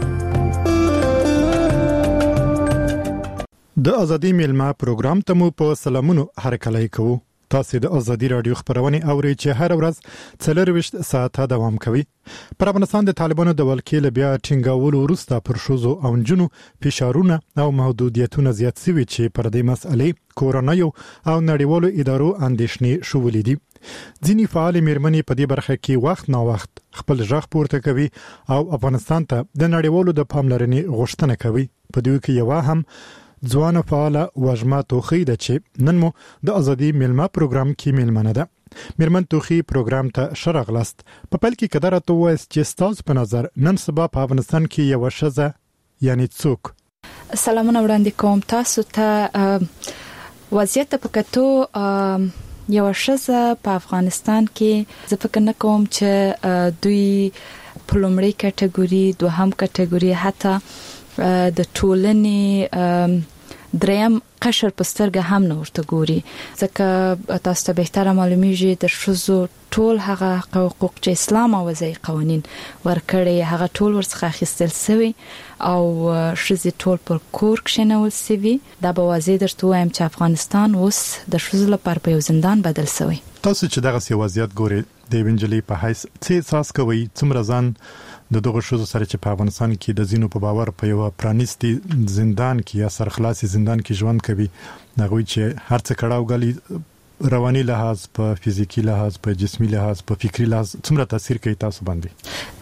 د ازادي ملما پروګرام ته مو په سلامونو هرکلی کوو. تاسو د ازادي رادیو خبرونه اورئ چې هر ورځ 24 ساعته دوام کوي. پر افغانستان د طالبانو د ولکې بیا ټینګاولو وروسته پر شوزو او جنو فشارونه او محدودیتونه زیات شوي چې پر دې مسئلې کورونا او نړیوالو ادارو اندېښنې شولې دي. ځینې فعال میرمنې په دې برخه کې وخت نا وخت خپل ژغ پورته کوي او افغانستان ته د نړیوالو د پاملرنې غوښتنه کوي. په دې کې یو هم ځوان فعال وژما توخی د چې نن مو د ازادي ملما پروګرام کې ملمنه ده. میرمن توخی پروګرام ته شرغلست په پل کې قدر ته وایي چې ستاسو په نظر نن سبا په افغانستان کې یو شزه یعنی څوک. سلامونه وړاندې کوم تاسو ته وضعیت په کتو یو شزه په افغانستان کې زه فکر نه کوم چې دوی په لومړی کټګوري دوهم کټګوري حتی د ټولنې دریم قشر پسترګه هم نه ورته ګوري ځکه تاسو ته بهتره معلومیږي د شوزو ټول هغه حقوق چې اسلام او وضعي قوانين ورکړي هغه ټول ورڅخه اخیستل شوی او شوزي ټول پر کور کې نه وسوي. دا به واضح درته وایم چې افغانستان اوس د شوزو لپاره په یو زندان بدل شوی. تاسو چې دغه سی وضعیت ګوري د وینجلی په حیث څه احساس کوي څومره ځان د دغه شوزو سره چې په افغانستان کې د زینو په باور په یو پرانیستي زندان کې یا سرخلاصي زندان کې ژوند کوي هغه چې هر څه کړهو غلي رواني لحاظ په فزیکی لحاظ په جسمي لحاظ په فکری لحاظ څومره تاثیر کوي تاسو باندې؟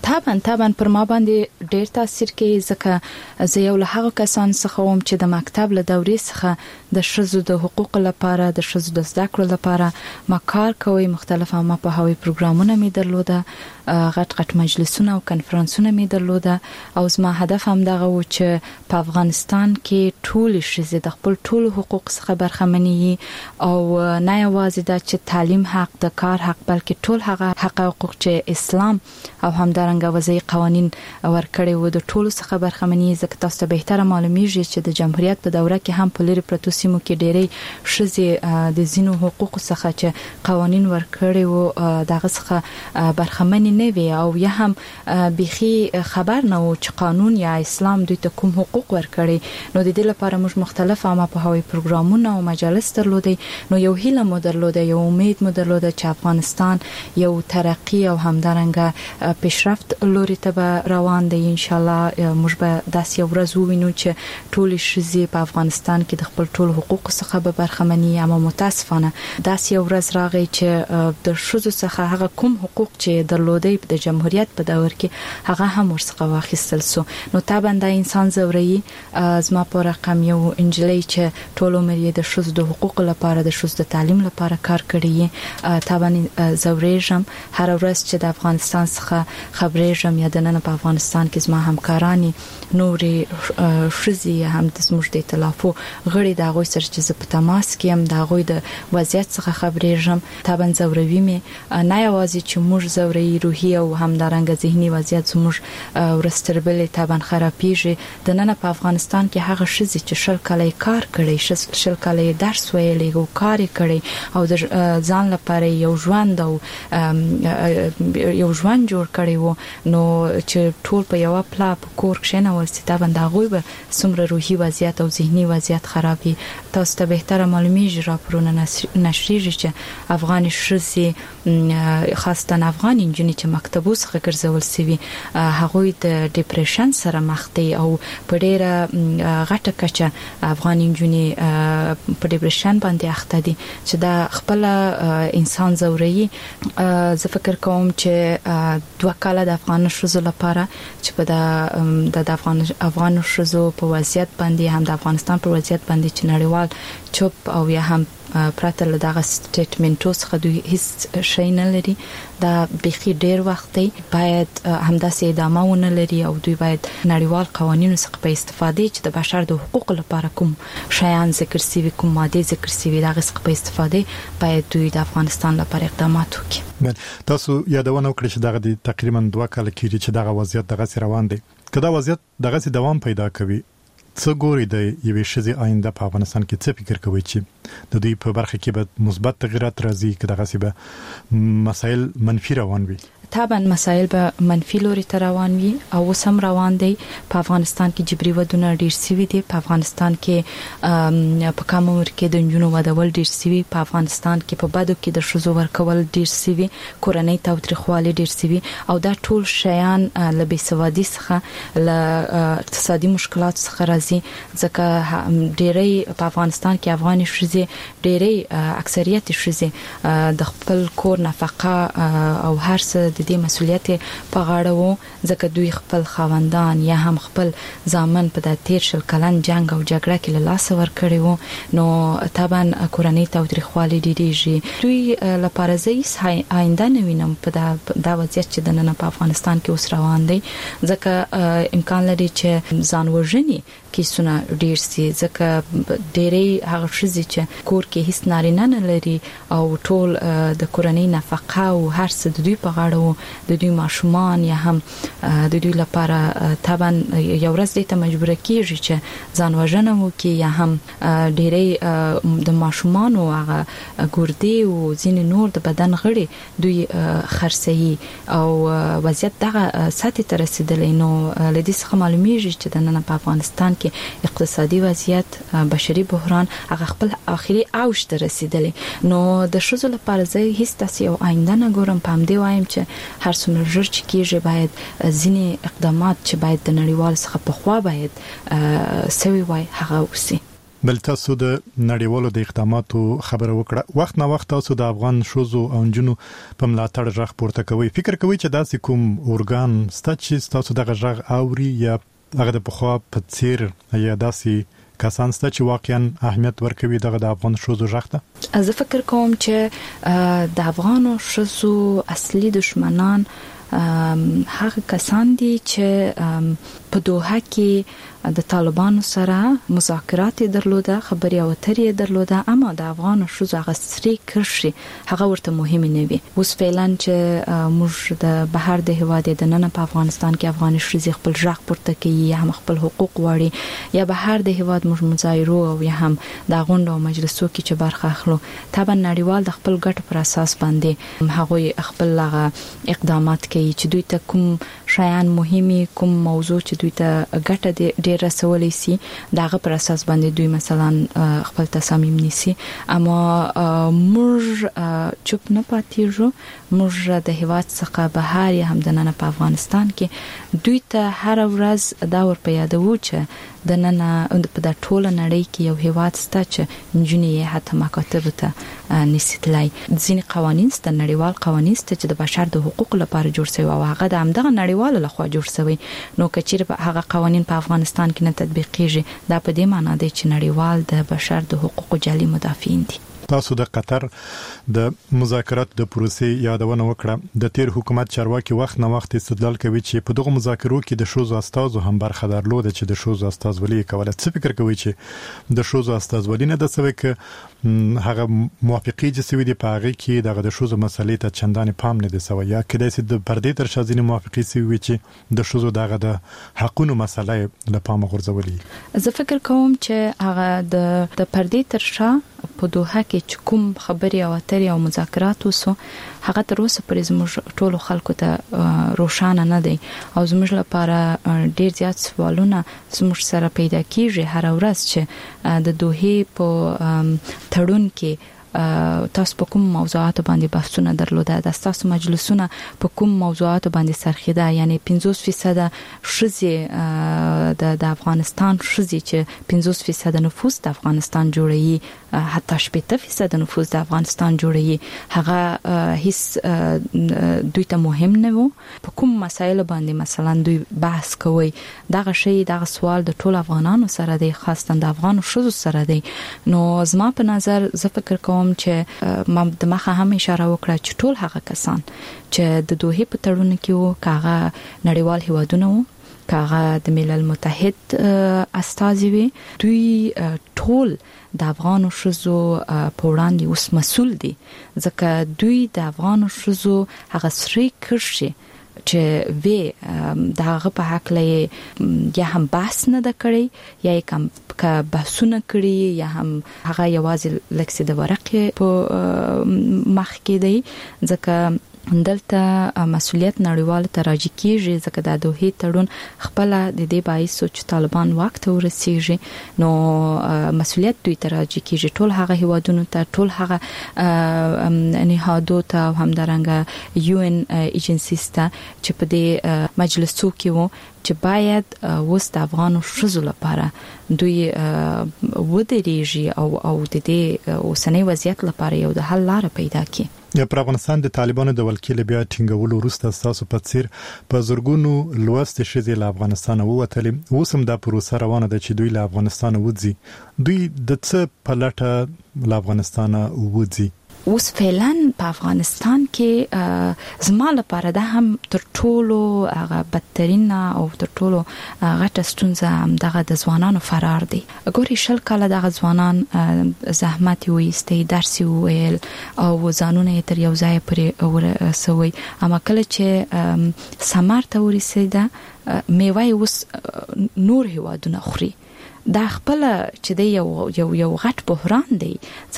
طبعا پر ما باندې ډېر تاثیر کوي ځکه زه یو له هغه کسانو څخه وم چې د مکتب له دورې څخه د شذو د حقوق لپاره د شذو د زده کړو لپاره ما کار کوي مختلف ما په هوی پروګرامونه می درلوده غټ مجلسونه او کنفرانسونه می درلوده او زما هدف هم دغه و چې په افغانستان کې ټول شذې د خپل ټول حقوق څخه برخمنې او نه یوازې د چې تعلیم حق د کار حق بلکې ټول هغه حقوق چې اسلام او همدارنګه وضعي قوانين ورکړي وو د ټولو څخه برخمنې ځکه تاسو ته بهتره معلومیږي چې د جمهوریت په دوره کې هم په لری پروتو سیمو کې ډېرې شذې د زینو حقوق څخه چې قوانين ورکړي وو دغه څخه برخمنې نه وي او یا هم بيخي خبر نه و چې قانون یا اسلام دوی ته کوم حقوق ورکړي نو د دې لپاره موږ مختلف عامه په هوی پروګرامونه او مجالس درلودي نو یو هیله مو درلوده یو امید مو درلوده چې افغانستان یو ترقی او همدارنګه پیشرفت لوري ته روان دی ان شاء الله موږ به داسې یو ورځ ووینو چې ټول شذې په افغانستان کې د خپل ټول حقوق څخه به برخمنې اما متاسفانه داسې یو ورځ راغی چې د شذو څخه هغه کوم حقوق چې درلودي د جمهوریت په دور کې هغه هم ورڅخه واخیستل سو نو طبعا د انسان زوري زما په رقم یو انجلۍ چې ټول عمر یې د شذو د حقوق لپاره د شذو د تعلیم لپاره کار کړی طبعا زوريجم هر ورځ چې د افغانستان څخه خبرېجم یا د نن په افغانستان کې زما همکارانی نورې شذې هم د زموږ د ائتلافو غړي د غوي سره چې په تماس کې هم د غوي د وضعیت څخه خبرېجم طبعا زوروي مې نه یوازې چې موږ زوري روحي او همدارنګه ذهني وضعیت زموږ ورستربلې طبعا خرابېږي د نن په افغانستان کې هغه شذې چې شل کال کار کړي شل کال درس ویلي او کار کړي او د ځان لپاره یو ژوند او یو ژوند جوړ کړي وو نو چې ټول په یو پلا په کور کې نه ورسې طبعا د غوي به سمره روحي وضعیت او ذهني وضعیت خرابي تاسو ته بهتره معلومیږي راپورونه نشریږي چې افغان شذې خاصه افغان انجنیر چې مکتبو څخه ګرځول سوي هغه د ډیپریشن سره مخ دي او په ډیره غټه کچه افغان انجنیر په ډیپریشن باندې اخته دي چې دا خپل انسان زوري زه فکر کوم چې 2 کال د افغان شذو لپاره چې په د افغان شذو په وضعیت باندې هم د افغانستان په وضعیت باندې چې نړیوال چوپ او یا هم پراته له دغه سټیټمنټو څخه دوی هیڅ شي نه لري دا بيخي ډیر وخت دی باید همداسې ادامه ونه لري او دوی باید نړیوال قوانینو څخه په استفاده چې د بشر د حقوق لپاره کوم شیان ذکر سوي کوم ماده ذکر سوي دغه څخه په استفاده باید دوی د افغانستان لپاره اقدامات وکړي تاسو یادونه وکړئ چې دغه تقریبا 2 کال کېږي چې دغه وضعیت دغه روان دی کله وضعیت دغه دوام پیدا کوي څه ګوري د یوې شذې آینده په افغانستان کې څه فکر کوي چې د دوی په برخه کې به مثبت تغیرات راځي که دغه څه به مسایل منفي روان وي طبعا مسایل به منفي لوري ته روان وي او سم روان دي په افغانستان کې جبري ودونه ډیر سوي دي په افغانستان کې په کوم عمر کې د جنونو ودول ډیر سوي په افغانستان کې په بدو کې د شذو ورکول ډیر سوي کورنۍ تاوتریخوالي ډیر سوي او دا ټول شیان له بېسوادي څخه له اقتصادي مشکلات څخه راځي ځکه ډېری په افغانستان کې افغاني شذې ډېری اکثریت شذې د خپل کور نفقه او هر څه د دې مسولیت په غاړه وو ځکه دوی خپل خاوندان یا هم خپل ځامن په د 13 کلن جنگ او جګړه کې له لاس ور کړی وو نو طبعا کورنۍ تاوتریخوالي ډېریږي دوی لپاره زه آینده نه وینم په دا وضعیت چې د نن په افغانستان کې اوس روان دی ځکه امکان لري چې ځان وژني کیسونه ډیر سي ځکه ډېری هغه شذې چې کور کې هیڅ نارینه نه لري او ټول د کورنۍ نفقه او هر څه د دوی په غاړه وو د دوی ماشومان یا هم د دوی لپاره طبعا یو ورځ دې ته مجبور کیږي چې ځان وژنه وکړي یا هم ډېری د ماشومان او هغه ګردې او ځینې نور د بدن غړي دوی خرڅي او وضعیت دغه سطح ته رسیدلی نو لدې څخه معلومیږي چې د نن په افغانستان کې اقتصادي وضعیت بشري بحران هغه خپل اخري اوج ته رسیدلی نو د شذو لپاره زه هیڅ تاسو یو آینده نه ګورم په همدې وایم چې هر څومره ژر چې کېږي باید ځینې اقدامات چې باید د نړیوال څخه په خوا باید سوي وای هغه وسی بل تاسو د نړیوالو د اقداماتو خبره وکړه. وخت نه وخت تاسو د افغان شوزو او جنو په ملاتړ ژغ پورته کوي. فکر کوي چې داسې کوم اورګان ستاسو تاسو دغه ژغ اوري یا هغه د پخوا په څیر یا داسې کسان ستاسو چې واقعا اهمیت ورکوي دغه د افغان شوزو ژغ ته؟ زه فکر کوم چې د افغانو شوزو اصلي دشمنان هغه کسان دي چې په دوحه کې د طالبانو سره مذاکرات درلوده، خبري او اترې درلوده، اما د افغان شوزو هغه سری کرشي هغه ورته مهم نه وي. اوس فعلا چې موږ د بهر د هواد د نن په افغانستان کې افغان شوزي خپل ژغ پورته کوي یا هم خپل حقوق وړي یا بهر د هواد موږ مظاهرو او یا هم د غونډو او مجلسو کې چې برخه اخلو، طبعا نړیوال د خپل ګټ پر اساس باندې هغه خپل اقدامات کوي چې دوی ته کوم شایان مهمي، کوم موضوع چې دوی ته ګټه ډیر رسولي سي دغه پر اساس باندې دوی مثلا خپل تصامیم نیسي. اما موږ چوپ نه پاتېږو، موږ د هواد څخه بهر یا هم د نن په افغانستان کې دوی ته هر ورځ دا ور په یادو چې د نن په د ټوله نړۍ کې یو هواد ستا چې انجنیری حتی مکاتب ته نسیتلای ځینې قوانین ست نړیوال قوانین ست چې د بشر د حقوق لپاره جوړ شوی او هغه د همدغه نړیوال لخوا جوړ شوی. نو کچیر په هغه قوانین په افغانستان کې نه تطبیق کیږي، دا په دې معنی دی چې نړیوال د بشر د حقوقو جالي مدافعین دي. تاسو د قطر د مذاکرات د پروسې یادونه وکړه. د تیر حکومت چارواکي وخت نه وخت استدلال کوي چې په دغه مذاکرو کې د شوزو استازو هم برخه درلوده چې د شوزو استازولي کوله. څه فکر کوي چې د شوزو استازولي نه د سوي ک هغه موافقي چې سوي دی په هغه کې دغه د شوزو مسلې ته چندان پام نه دی سوي یا کله چې د پردې تر شازینې موافقي سوي چې د شوزو دغه د حقونو مسلې له پام غورځولي؟ زه فکر کوم چې هغه د پردې تر شا په دوحه کې چې کوم خبري او اترې او مذاکرات وسو هغه تر اوسه پرې زموږ ټولو خلکو ته روښانه نه دی او زموږ لپاره ډیر زیات سوالونه زموږ سره پیدا کیږي هر ورځ چې د دوحه په تړون کې تاسو په کوم موضوعات باندې بحثونه درلوده، د تاسو مجلسونه په کوم موضوعات باندې سرخیده، یعنی 50% شذې د افغانستان شذې چې 50% نفوس د افغانستان جوړي، حتی 70% نفوس د افغانستان جوړي، هغه هیڅ دوی ته مهم نه وو. په کوم مسایل باندې مثلا دوی بحث کوي، دغه شی دغه سوال د ټول افغانانو سره دی، خاصه د افغانو شذو سره دی. نو زما په نظر زه فکر کوم چې ما د مخه هم اشاره وکړه چې ټول هغه کسان چې د دوحه په تړون کې وو، کاغه نړیوال هیوادونه وو، کاغه د ملل متحد استازي وي، دوی ټول د افغانو شذو په وړاندې اوس مسؤل دي، ځکه دوی د افغانو شذو هغه سری کرشي چې وی دغه په حق لې یا هم بحث نه د کړی یا کوم کا بحثونه کړی یا هم هغه یوازې لکه د ورقې په مخ کې دی، ځکه دلته مسؤلیت نړیوال ته راځي کیږي، ځکه د دوحه تړون خپل د دې باعث چې طالبان وخت ورسیږي، نو مسؤلیت دوی ته راځي کیږي ټول هغه هیوادونو ته، ټول هغه نهادو ته او همدارنګه UN ایجنسیز ته چې په دې مجلسو کې وو چې باید وس د افغانو شذو لپاره دوی ودرېږي او د دې اوسنۍ وضعیت لپاره یو د حل لار پیدا کړي. په افغانستان د طالبانو د ولکیل بیا ټینګولو وروسته تاسو په څیر په زورګونو لوست شې له افغانستان ووتلې، اوس هم دا پروسه روانه ده چې دوی له افغانستان وځي. دوی د څه په لټه له افغانستان وځي؟ اوس فعلا په افغانستان کې زما لپاره ده هم تر ټولو هغه بدترین او تر ټولو غټه ستونزه هم دغه د ځوانانو فرار دی. ګوري شل کاله دغه ځوانان زحمت وایستي، درس ویل او ځانونه تر یو ځای پرې ورسوي، اما کله چې سمار ته ورسېده میوه اوس نور هیوادونه خوري. دا خپل چې دی یو غټ بحران دی،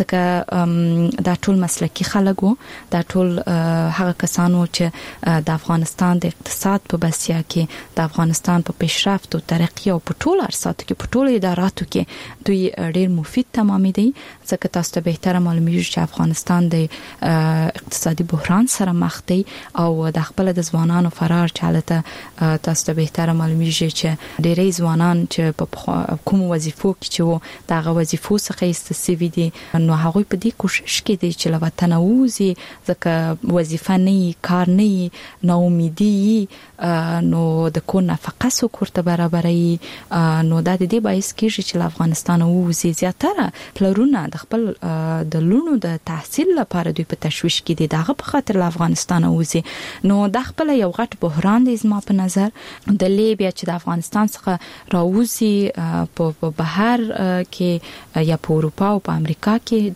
ځکه دا ټول مسلکی خلک وو، دا ټول هغه کسانو چې د افغانستان د اقتصاد په بسیا کې، د افغانستان په پیشرفت او ترقی او په ټول ارساتو کې، په ټول اداراتو کې دوی ډیر مفید تمامېدي، ځکه تاسو ته بهتره معلومیږي چې افغانستان د اقتصادي بحران سره مخ دی او د خپل د ځوانانو فرار چالته تاسو ته بهتره معلومیږي چې ډېری ځوانان چې په کوم وظیفو کې چې دغه وظیفو څخه استسوي دي نو هغه په دې کوشش کې دي چې لوطن ووزي ځکه وظیفه نه کار نه نو امیدي نو د کو نفقه سو کوړه برابرې نو د دې باعث کېږي چې افغانستان ووزي زیاتره پلرونه د خپل د لونو د تحصیل لپاره دوی په تشویش کې دي دغه په خاطر افغانستان ووزي نو د خپل یو غټ بحران دی زما په نظر د لیبیا چې د افغانستان څخه راوځي په بهر کې یا په اروپا او په امریکا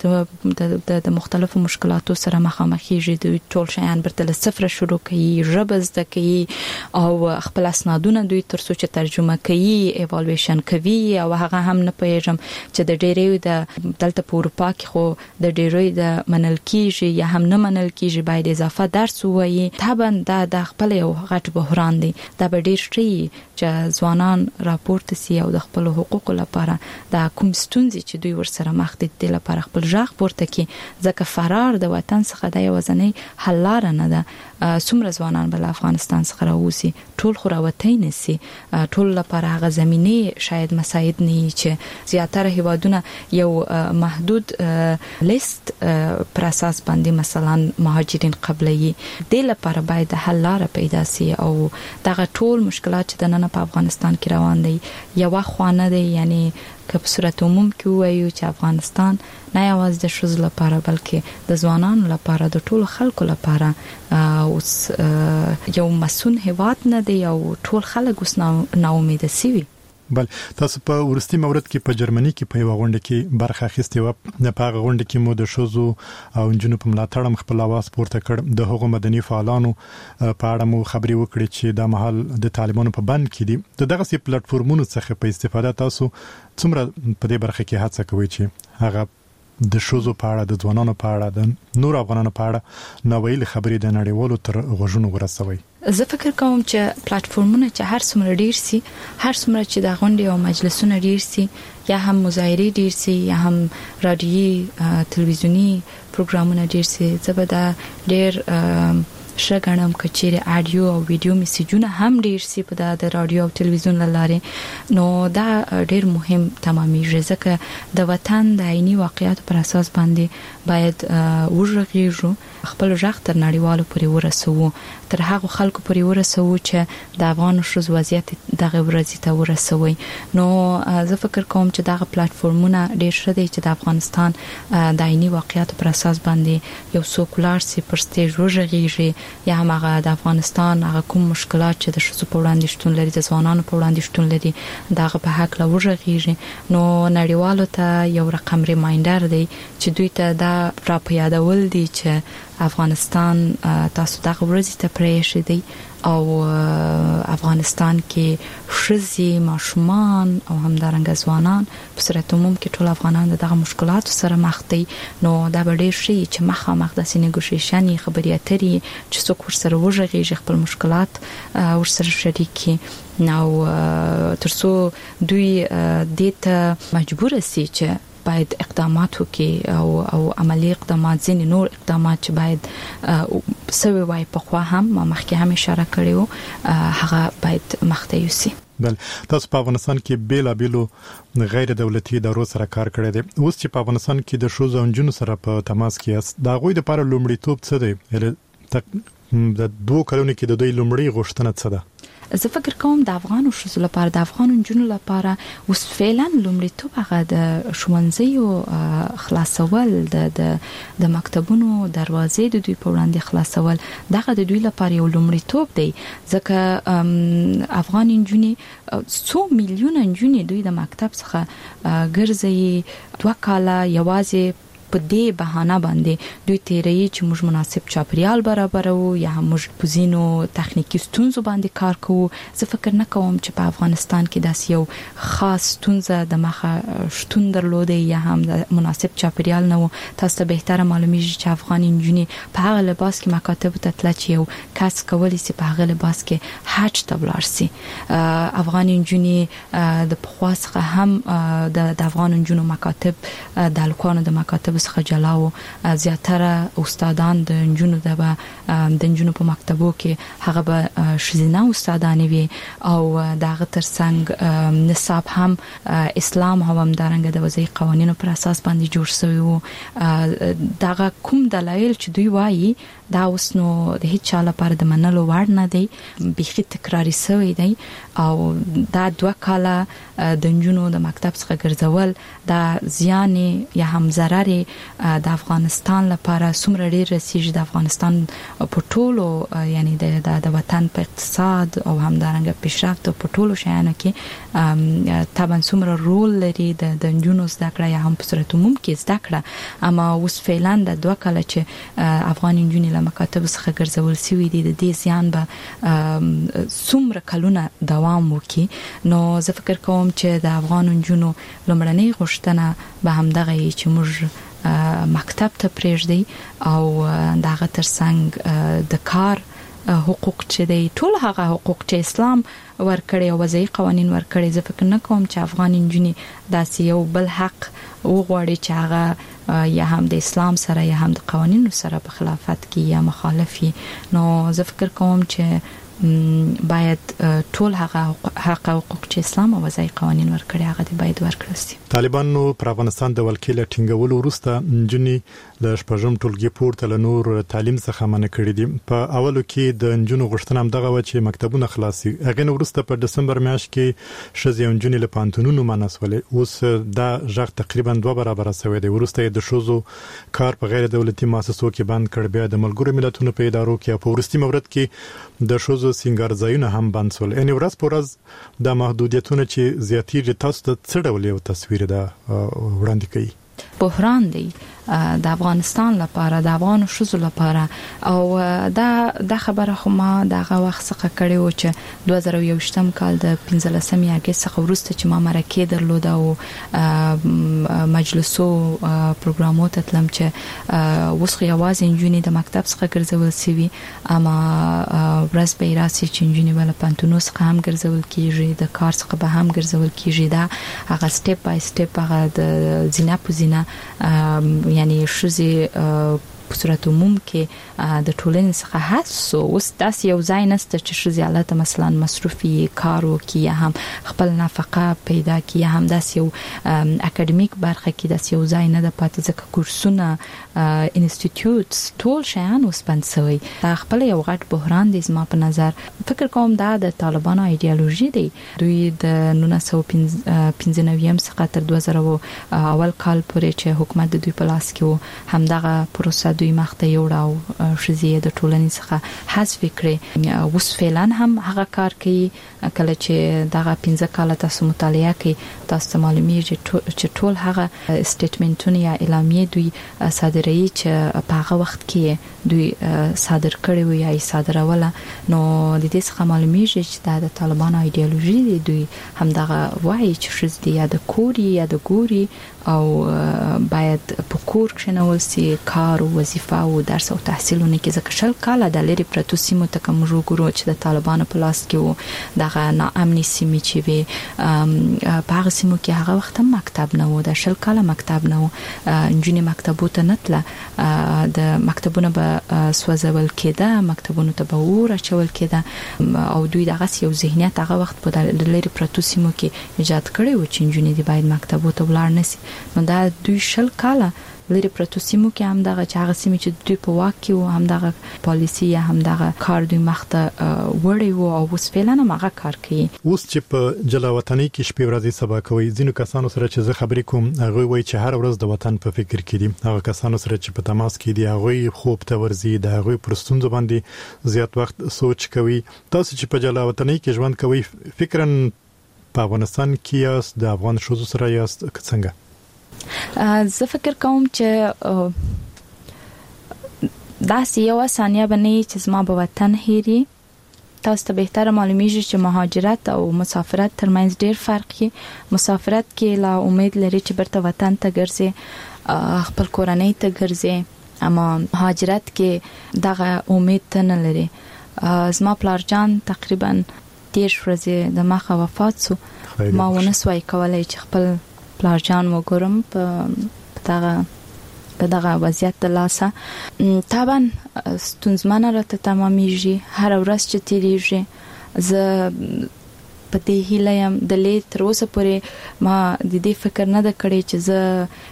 کې د مختلفو مشکلاتو سره مخامخېږي د ټول شیان برتل صفر شروع کوي ربز د کوي او خپل اسنادونه دوی ترڅو چې ترجمه کوي ایوالویشن کوي او هغه هم نه پېژم چې د ډېرې د دلته په اروپا کې خو د ډېرې د منل کېږي یا هم نه منل کېږي باید اضافه درس وایي طبعا د خپل یو غټ بحران دی دا به ډېر شي چې ځوانان راپورته سي او د خپل حقوقو لپاره د کوم ستونزې چې دوی ورسره مخ دي د لپاره خپل ځخ پورته کړي ځکه فرار د وطن څخه د یو ځنې حل لار نه ده څومره ځوانان بل افغانستان څخه راوځي ټول خو راوتی نسی ټول لپاره هغه زمينه شاید مساعد نه چې زیاتره هیوادونه یو محدود لیست پر اساس باندې مثلا مهاجرین قبلي د لپاره باید حل لار پیدا سي او دغه ټول مشکلات چې د نن په افغانستان کې روان دي یو خوانه دي یعنی که په صورت عموم کې وایو چې افغانستان نه یوازې د شوز لپاره بلکې د ځوانانو لپاره د ټولو خلکو لپاره اوس یو مسون هیواد نه دی او ټول خلک اوس نا امید سي بل تاسو په ورستي مورد کې په جرمني کې په یو غونډه کې برخه اخیستې و نه په غونډه کې مو د شوزو او جنونو په ملاتړ خپل आवाज پورته کړ د هغو مدني فعالانو په اړه مو خبري وکړي چې د محل د طالبانو په بند کې دي دغه سي پلیټ فارمونو څخه په استفاده تاسو څومره په دې برخه کې هڅه کوي چې هغه د شوزو په اړه د ځوانانو په اړه د نور افغانانو په اړه نوویل خبرې د نړیوالو تر غوږونو ورسوي زه فکر کوم چې پلیټ فارمونه چې هر څومره ډیر سي هر څومره چې د غونډې او مجلسونه ډیر سي یا هم مظاهرې ډیر سي یا هم رادیوي تلویزیونی پروګرامونه ډیر سي زبدا ډیر شګنم کچېره اډیو او ویډیو میسجونه هم ډیر سي په د رادیو او تلویزیون لاره نو دا ډیر مهم تمامي ځکه د وطن د عیني واقعیت پر اساس باندې باید وژغېږو خپل ځخ تر نړیوالو پورې ورسوو تر هغه خلکو پورې ورسوو چې د افغان شوز وضعیت دغه ورځې ته ورسوي نو زه فکر کوم چې دغه پلیټ فارمونه ډیر شته چې د افغانستان د عیني واقعیت پر اساس باندې یو سوکولار سي پر سټیج وژغېږي یا هغه د افغانستان هغه کوم مشکلات چې د شوزو په وړاندې شتون لري د ځوانانو په وړاندې شتون لري دغه په حق لا وژغېږي نو نړیوالو ته یو رقم ریمایندر دی چې دوی ته دا را پیادول دي چې افغانستان تاسو دغه ورځې ته پریښی دی او افغانستان کې شزي ماشومان او همدارنګ ځوانان په صورت عموم کې ټول افغانان دغه مشکلات سره مخ دي نو دا به ډیر شي چې مخامخ د سینګوشیشن خبرې اترې چې څوک ورسره وژغېږي خپل مشکلات ورسره شریکي نو ترڅو دوی دته مجبور سي چې باید اقدامات وکړي او عملی اقدامات ځینې نور اقدامات چې باید سوي وای په خوا هم ما مخکې هم اشاره کړو هغه باید مخته یوسي بل تاسو په افغانستان کې بیلابیلو غیر دولتي ادارو سره کار کړی دی اوس چې په افغانستان کې د شوزو انجونو سره په تماس کې است دا غوي د لپاره لومړیتوب څه دی د 2 کلونو کې د دوی لومړی غوښتنه څه ده زه فکر کوم د افغانو شوزو لپاره د افغانو جنونو لپاره اوس فعلا لومړیتوب هغه د ښوونځیو خلاصول د مکتبونو دروازې د دوی په وړاندې خلاصول دغه د دوی لپاره یو لومړیتوب دی ځکه افغان جنونې 100 میلیونه جنونې دوی د مکتب څخه ګرځي 2 کاله یوازې په دې بهانه باندې دوی تیرې چې موږ مناسب چاپریال برابرو یا موږ پوزینو تخنیکی ستونزو باندې کار کوو زه فکر نه کوم چې په افغانستان کې داس یو خاص ستونزه د مخه شتون درلوده یا هم د مناسب چاپریال نه تاسو ته بهتره معلومیږي چې افغان انجونې په هغه لباس کې مکاتب ته تل چې یو کس کولی سي په هغه لباس کې حج ته ولاړ سي افغان انجونې د پخواڅخه هم د افغان انجونو مکاتب د الکوانو د مکاتب څخه جلاو زیاتره استادان د جنونو د جنونو په مکتبو کې هغه به شزینه استادان وي او دغه ترڅنګ نصاب هم اسلام هم دارنګ د وضعي قوانینو پر اساس باندې جوړ شوی وو. دغه کوم دلایل چې دوی وایي دا اوس نو د هیڅ چا لپاره د منلو وړ نه دی، بيخي تکراری شوی دی او دا 2 کاله د جنونو د مکتب څخه ګرځول دا زیان یا هم ضرر د افغانستان لپاره څومره ډیر رسیږي د افغانستان په ټولو یعنی د وطن په اقتصاد او هم دارنګ پیشرفت په ټولو شیانو کې طبعا څومره رول لري د جنونو زده کړه یا هم په صورت عموم کې زده کړه. اما اوس فعلا د 2 کاله چې افغان جنونو له مکاتب څخه ګرځول شوی دي د دې زیان به څومره کلونه دوام وکړي. نو زه فکر کوم چې د افغان جنونو لمړنۍ غوښتنه به هم دغه چې موږ مکتب ته پریږدي او دغه ترڅنګ د کار حقوق چې دی ټول هغه حقوق چې اسلام ورکړي او وضعي قوانين ورکړي. زه فکر نه کوم چې افغان جنونی داسې یو بل حق وغواړي چې هغه یا هم د اسلام سره یا هم د قوانینو سره په خلافت کې یا مخالفي. نو زه فکر کوم چې باید ټول هغه حقوق چې اسلام او وضعي قوانين ورکړي هغه باید ورکړل شي. طالبانو پر افغانستان د ولکې ټینګولو وروسته جنونی د شپږم ټولګي پورته له نور تعلیم څخه منع کړی دي. په اولو کې د جنونو غوښتنه هم دغه و چې مکتبونه خلاصي. هغه وروسته په دسمبر میاشت کې شزي جنونی له پانتونونو مناسولې اوس دا ژغ تقریبا 2 برابر شوی دی. ورسته د شوزو کار په غیر دولتي مؤسسو کې بند کړ، بیا د ملګرو ملتونو په ادارو کې په ورستي مورد کې د شوزو سنگار ځایونه هم بند شول. ان ورځ په ورځ د محدودیتونو چې زیاتیږي تاسو ته څه ډول یو تصویر ده وړاندې کوي؟ بحران دی د افغانستان لپاره د افغان شوزو لپاره او دا خبره خو ما دغه وخت څخه کړې و چې 2021م کال د 15 اگست څخه وروسته چې ما مرکه درلود او مجلسو پروګرامو ته تلم چې وسخه आवाज انجونی د مکتب څخه ګرځول سوي، اما ورځ به راسي چې انجونی ول پانتونو څخه هم ګرځول کیږي، د کار څخه به هم ګرځول کیږي. دا هغه سټپ بای سټپ هغه د زینا پوزینا یعنی شوزي په صورت عموم کې د ټولنې څخه حسو اوس داس یو ځای نسته چې شوزي حالت مثلا مصرفي کارو کې هم خپل نفقه پیدا کی هم داس یو اکیډمیک برخه کې داس یو ځای نه د پاتې ځکه کورسونه انسټیټیوټس ټول شیان وسپنسوي. دا خپل یو غټ بحران دی زما په نظر. فکر کوم دا د طالبانو ایدئولوژي دی. دوی د 1995 څخه تر 2000 اول کال پورې چې حکومت د دوی په لاس کې و هم دغه پروسه دوی مخته یوړاو شزیه د ټولنې څخه حذف کړي. اوس فعلا هم هغه کار کوي. کله چې دغه 15 کال تاسو مطالعه کوي تاسو معلومیږي چې ټول هغه سټیټمنټونه یا اعلامیه دوی صادروي چې په هغه وخت کې دوی صادر کړي وي یا صادروله. نو د دې څخه معلومیږي چې د طالبانو ایدئولوژي دی. دوی هم دغه وایي چې شزدي یا د کوري یا د ګوري او باید په کور کې نو سي کار او وظیفه او درس او تحصیلونه کې ځکه شل کاله د لری پرتو سیمو ته کوم ګورو چې د طالبانو په لاس کې وو دغه ناامني سیمې چې وي په هغه سیمو کې هغه وخت مکتب نه وو، د شل کاله مکتب نه وو. انجونی مکتبو ته نتله د مکتبونه به سوځول کېده، مکتبونو ته به ور اچول کېده او دوی دغه یو ذهنیت هغه وخت په لری پرتو سیمو کې ایجاد کړی و چې انجونی دی باید مکتبو ته ولاړ نشي. نو دا دوی شل کاله لري پرتو سیمو کې هم دغه چاغه سیمه چې دوی په واک کې او هم دغه پالیسی یا هم دغه کار دوی مخته وړي وو او اوس فعلا هغه کار کوي. اوس چې په جلا وطني کې شپې ورځې سبا کوي ځینو کسانو سره چې زه خبرې کوم هغه وایي چې هر ورځ د وطن په فکر کې دي. هغه کسانو سره چې په تماس کې دي هغه خوب ته ورزي د هغه پرستونځ باندې زیات وخت سوچ کوي. تاسو چې په جلا وطني کې ژوند کوي فکرن په افغانستان کې یاست د افغان شوزو سره یاست څنګه؟ زه فکر کوم چې دا یو ثانیه باندې چې زما په وطن هېري. تاسو ته بهتره معلومیږي چې مهاجرت او مسافرت ترمنځ ډېر فرق دی. مسافرت کې لا امید لري چې برته وطن ته ګرځي، خپل کورنۍ ته ګرځي، اما مهاجرت کې دغه امید نه لري. زما پلارجان تقریبا 10 ورځې د مخه وفات شو. ما ونه سوای کولای چې خپل پلارجان وګورم په دغه په دغه وضعیت د لاسه طبعا ستونزمنه راته تمامېږي هر ورځ چې تیریږي زه په دې هیله یم د لې تر اوسه پورې ما د دې فکر نه د کړی چې زه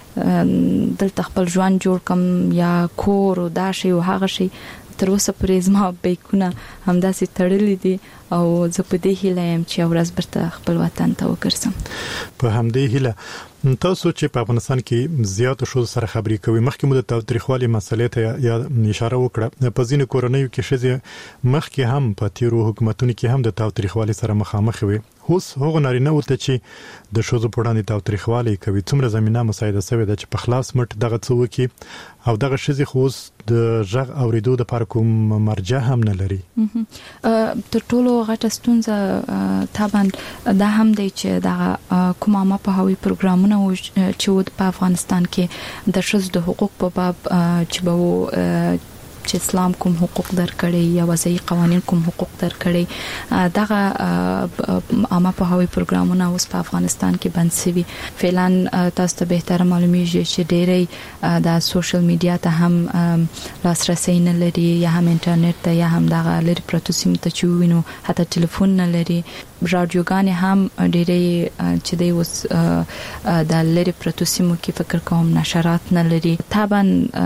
دلته خپل ژوند جوړ کم یا کور او دا شی او هغه شی تر اوسه پورې زما بیکونه همداسې تړلې دي او زه په دې هیله یم چې ورځ برته خپل وطن ته وګرځم په همدې هیله تاسو چې په افغانستان کې زیات شو سره خبرې کوي مخکې مو د تاریخوالي مسلې ته یا اشاره وکړه په ځینو کورنیو کې شزه مخکې هم په تیرو حکومتونو کې هم د تاریخوالي سره مخامخ وي اوس هغه نارینه وته چې د شوزو په وړاندې تاریخوالي کوي څومره زمينه مساعده شوی د چې په خلاص مټ دغه څه وکي او دغه شزه خوس د ژغ اوریدو د پر کوم مرجع هم نه لري تر ټولو غټه ستونزه طبعا دا هم دی چې دغه کومه ما په هوی پروګرامونه چې په افغانستان کې د شوزو د حقوق په باب چې به چې اسلام کوم حقوق درکړي یا وضعي قوانين کوم حقوق درکړي دغه عامه په هوی پروګرامونه اوس په افغانستان کې بند شوي فعلا تاسو ته به تر معلومیږي چې ډېری د سوشل میډیا ته هم لاسرسي نه لري یا هم انټرنیټ ته یا هم دغه لري پروتو سیم ته چوینو حتی ټلیفون نه لري رادیوګان هم ډېری چې دی اوس د لري پروتو سیمو کې فکر کوم نشرات نه لري طبعا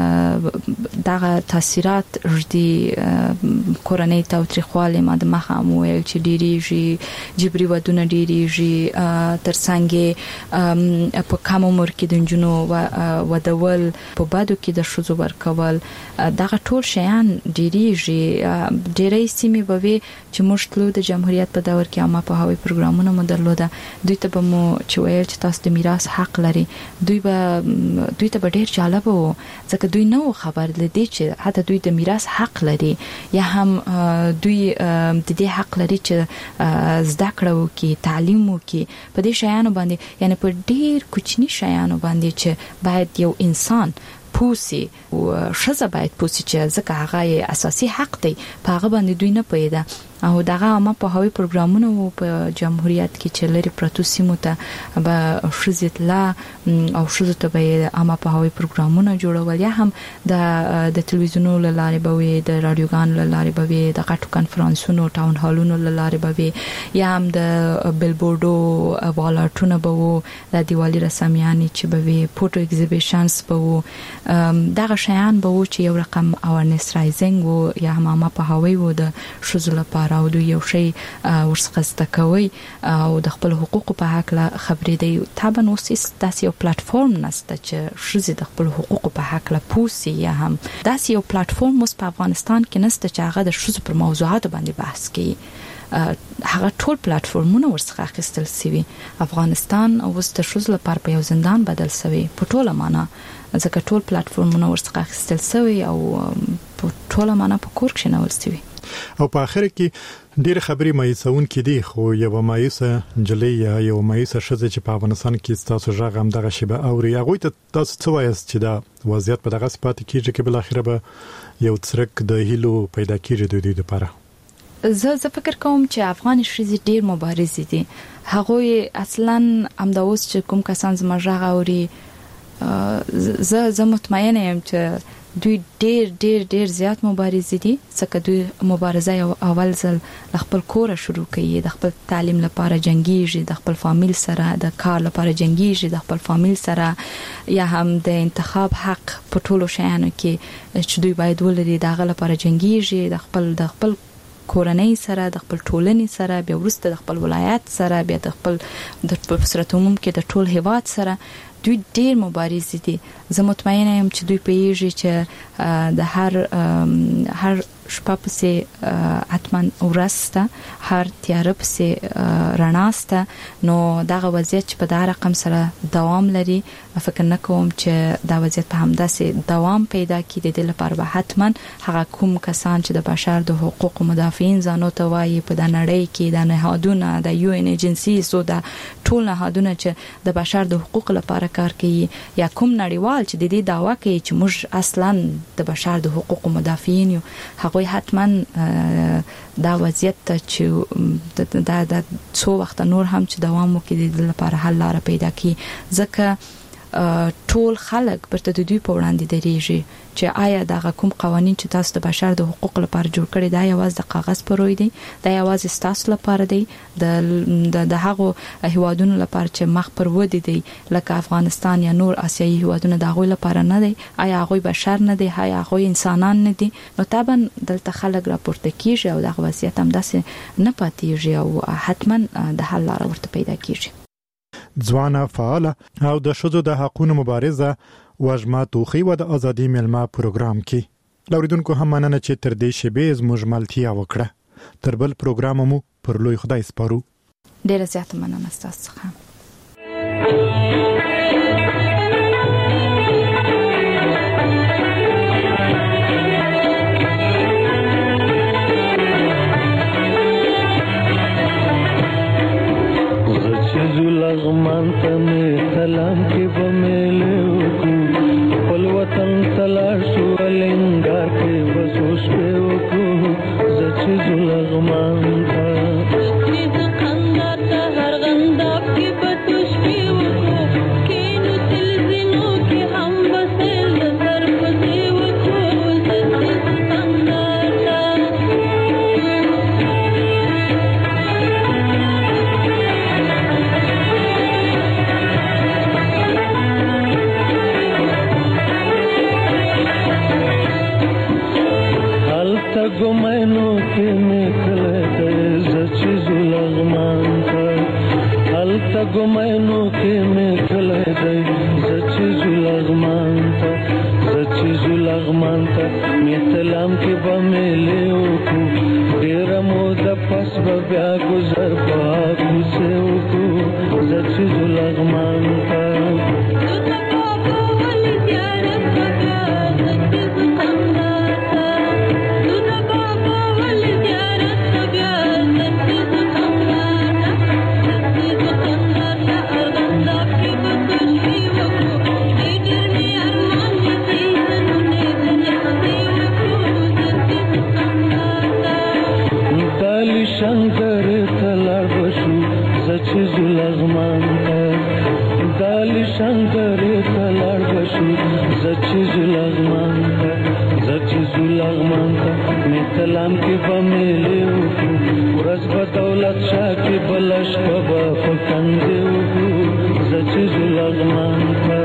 دغه تاثیرات ردی کورنۍ تاریخوالي ما د مخه مو ویل چې ډېریږي جبري ودونه ډېریږي ترڅنګ په کوم عمر کې د جنونو ودول په بادو کې د شوزو ورکول دغه ټول شیان ډېریږي ډېرې سیمې به چې موږ تلو د جمهوریت په دور کې عامه په هوی پروګرامونه مو درلوده دوی ته به مو چې ویل چې تاسو د میراث حق لري دوی ته ډېر جالب وو ځکه دوی نو خبر لدی چې حتی دوی د میراث حق لري یا هم دوی د دې حق لري چې زده کړه وکړي تعلیم وکړي په دې شیانو باندې یعنی په ډېر کوچني شیانو باندې چې باید یو انسان پوسی او شزه باید پوسی چې ځکه هغه اساسي حق دی په هغه باندې دوی نه پیدا او دغه عامه په هوی پروګرامونه په جمهوریت کې چې لري پروتو سیمو ته به شزت لا او شزت ته به عامه په هوی پروګرامونه جوړول یا هم د تلویزیونو لاره به وي د رادیوګان لاره به وي د غټو کانفرنسونو ټاون هالونو لاره به وي یا هم د بیلبورډو والارټونه به وو د دیوالي رسمیانې چې به وي فوټو ایگزیبیشنز به وو دغه شیان به وو چې یو رقم اورنس رایزینګ وو یا هم عامه په هوی وو د شزو لپاره او دوی یو شی ورڅخه زده کوي او د خپل حقوقو په حق لا خبرې دی طبعا اوس داسې یو پلیټفارم نشته چې شزې د خپل حقوقو په حق لا پوسی یا هم داسې یو پلیټفارم اوس په افغانستان کې نشته چې هغه د شزو پر موضوعاتو باندې بحث کوي هغه ټول پلیټفارمونه ورڅخه اخیستل شوی افغانستان اوس د شزو لپاره په یو زندان بدل شوی په ټوله معنا ځکه ټول پلیټفارمونه ورڅخه اخیستل شوی او په ټوله معنا په کور کې نول شوی او په اخر کې ډېر خبرې مایسون کې دي خو یو مایسه جلې یا یو مایسه شزه چې په افغانستان کې تاسو ژغ هم دغه شی به اوري هغه ته تاسو څه وایست چې دا وضعیت په دغه صفات کېږي چې بل اخر به یو څرک د هیلو پیدا کیږي د دې لپاره زه فکر کوم چې افغان شزې ډېر مبارز دي هغه اصلا امداوس چې کوم کسان زما ژغ اوري زه مطمئنه یم چې دوی ډېر زیات مبارز دي ځکه دوی مبارزه یو اول ځل خپل کور شروع کوي د خپل تعلیم لپاره جنگیږي د خپل فامیل سره د کار لپاره جنگیږي د خپل فامیل سره یا هم د انتخاب حق په ټولو شیانو کې چې دوی باید ولري دغه لپاره جنگیږي د خپل کورنۍ سره د خپل ټولنې سره بیا ورسته د خپل ولایت سره بیا د خپل د صورت عموم کې د ټول هیواد سره دوی ډېر مبارز دي زه مطمئنه یم چې دوی پیږي چې د هر شپه پسې اتمن ورسته هر تیار پسې رڼاسته نو دغه وضعیت چې په دا رقم سره دوام لري فکر نه کوم چې دا وضعیت په همداسې دوام پیدا کړي د لپاره به حتما هغه کوم کسان چې د بشر د حقوقو مدافعین ځانو ته وایي په د نړۍ کې د نهادونه د یو ان ایجنسیز او د ټول نهادونه چې د بشر د حقوق لپاره کار کوي یا کوم نړیوال چې د دې دعوا کوي چې موږ اصلا د بشر د حقوقو مدافعین یو هغه حتما دا وضعیت چې دا څو وخت نور هم چې دوام وکړي د لپاره حل لاره پیدا کړي ځکه ټول خلک برته د دوی په وړاندې درېږي چې آیا دا کوم قوانين چې تاسو د بشر د حقوق لپاره جوړ کړي دا یوازې د کاغذ پروي دي دا یوازې تاسو لپاره دی د هغه هیوادونو لپاره چې مخ پر ودی دي لکه افغانستان یا نور آسیایي هیوادونه دا غوي لپاره نه دي آیا غوي بشر نه دي آیا غوي انسانان نه دي نو طبعا دلته خلک راپورته کیږي او د وضعیت هم داسې نه پاتېږي او حتما د حل لار ورته پیدا کیږي ځوانه فعال او د شذو د حقوقو مبارزه وجمه توخی و د ازادي ملما پروګرام کې لوریدونکو هم مننه چې تر دې شیبې زموږ ملتیا وکړه تر بل پروګرام مو پر لوی خدای سپارو ډیره زیاته مننه تاسو څخه لغمان ته می سلام کې بملو کو خپل وطن تلار شو لنګار کې وسوس په وکړو زچ لغمان ته چې څنګه ته هرغندا کې بتوش په وکړو کې نو تلزینو کې هم بسل سر پسې وکړو زچ څنګه गुमैनो के निकले जच लغمان था हल तक गुमैनो के निकले जच लغमान था जच लغमान था मितलाम के बमेले को डेरा मोद पस बया गुजर पाकू से को जच लغमान था शंकर तलार बशु सच लغमान दाल शंकर तलार बशु सच लغमान मैं तलाम के बमेले रस बदौलत शाह के बलश बबा फकंदे सच लغमान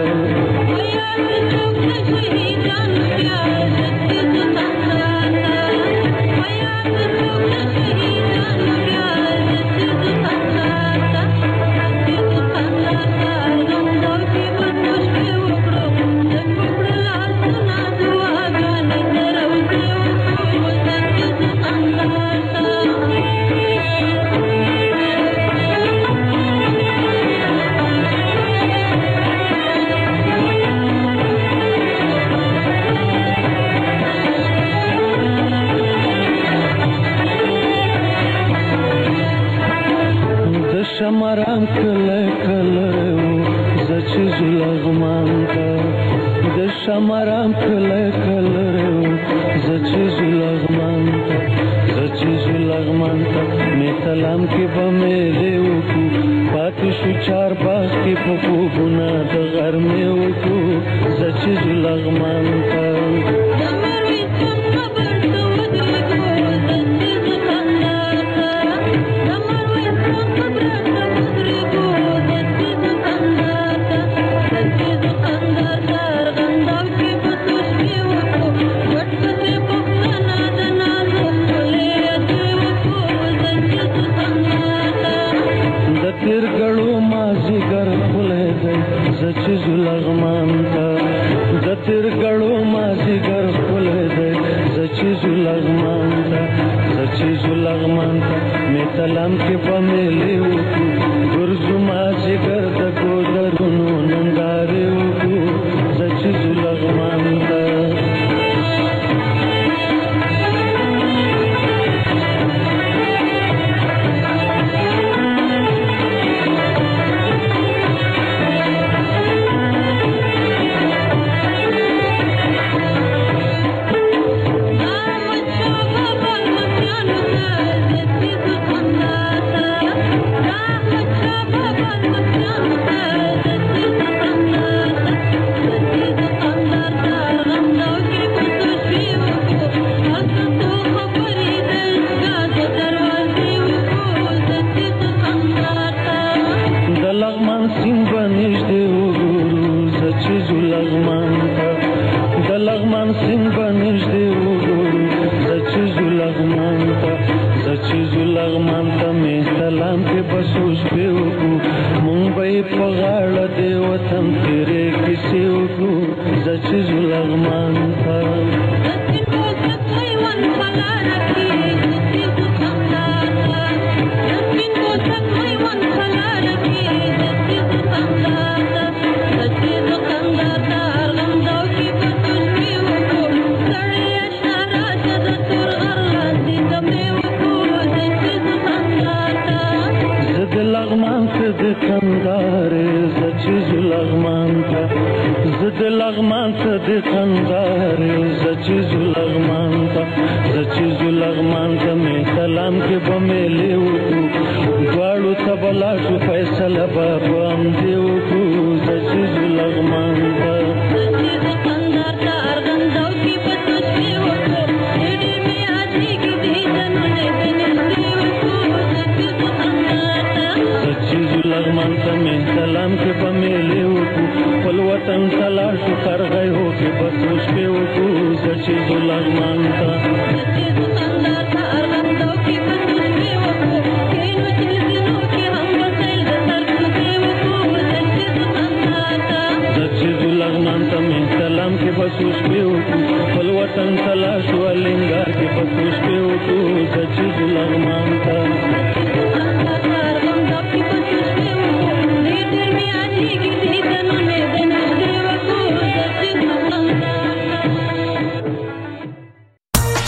शमराम कले कले जच लغमान का द शमराम कले कले जच लغमान का मैं तलाम के बमेले को पातिशु चार बाग के पपू गुना द घर में को जच लغमान का लغमान था जतिर गड़ो माजीगर खुले दे जचीजु लغमान था मैं तलाम के बमेले गुरजु माजीगर दगो दरुनो नंदारे जचीजु लغमान था زچ زلغمان تا لغمان ته د خندار زچ زلغمان ته می سلام کې به ملي وکړو دواړو ته بلا شو فیصله به هم دی وکړو زچ زلغمان ته لغمان ته می سلام کې به ملي وکړو خپل وطن تلاش کرغې هو کې بسوش کې وکړو زچ زلغمان ته لغمان ته می سلام کې بسوش کې وکړو خپل وطن تلاش ولنګار کې بسوش کې وکړو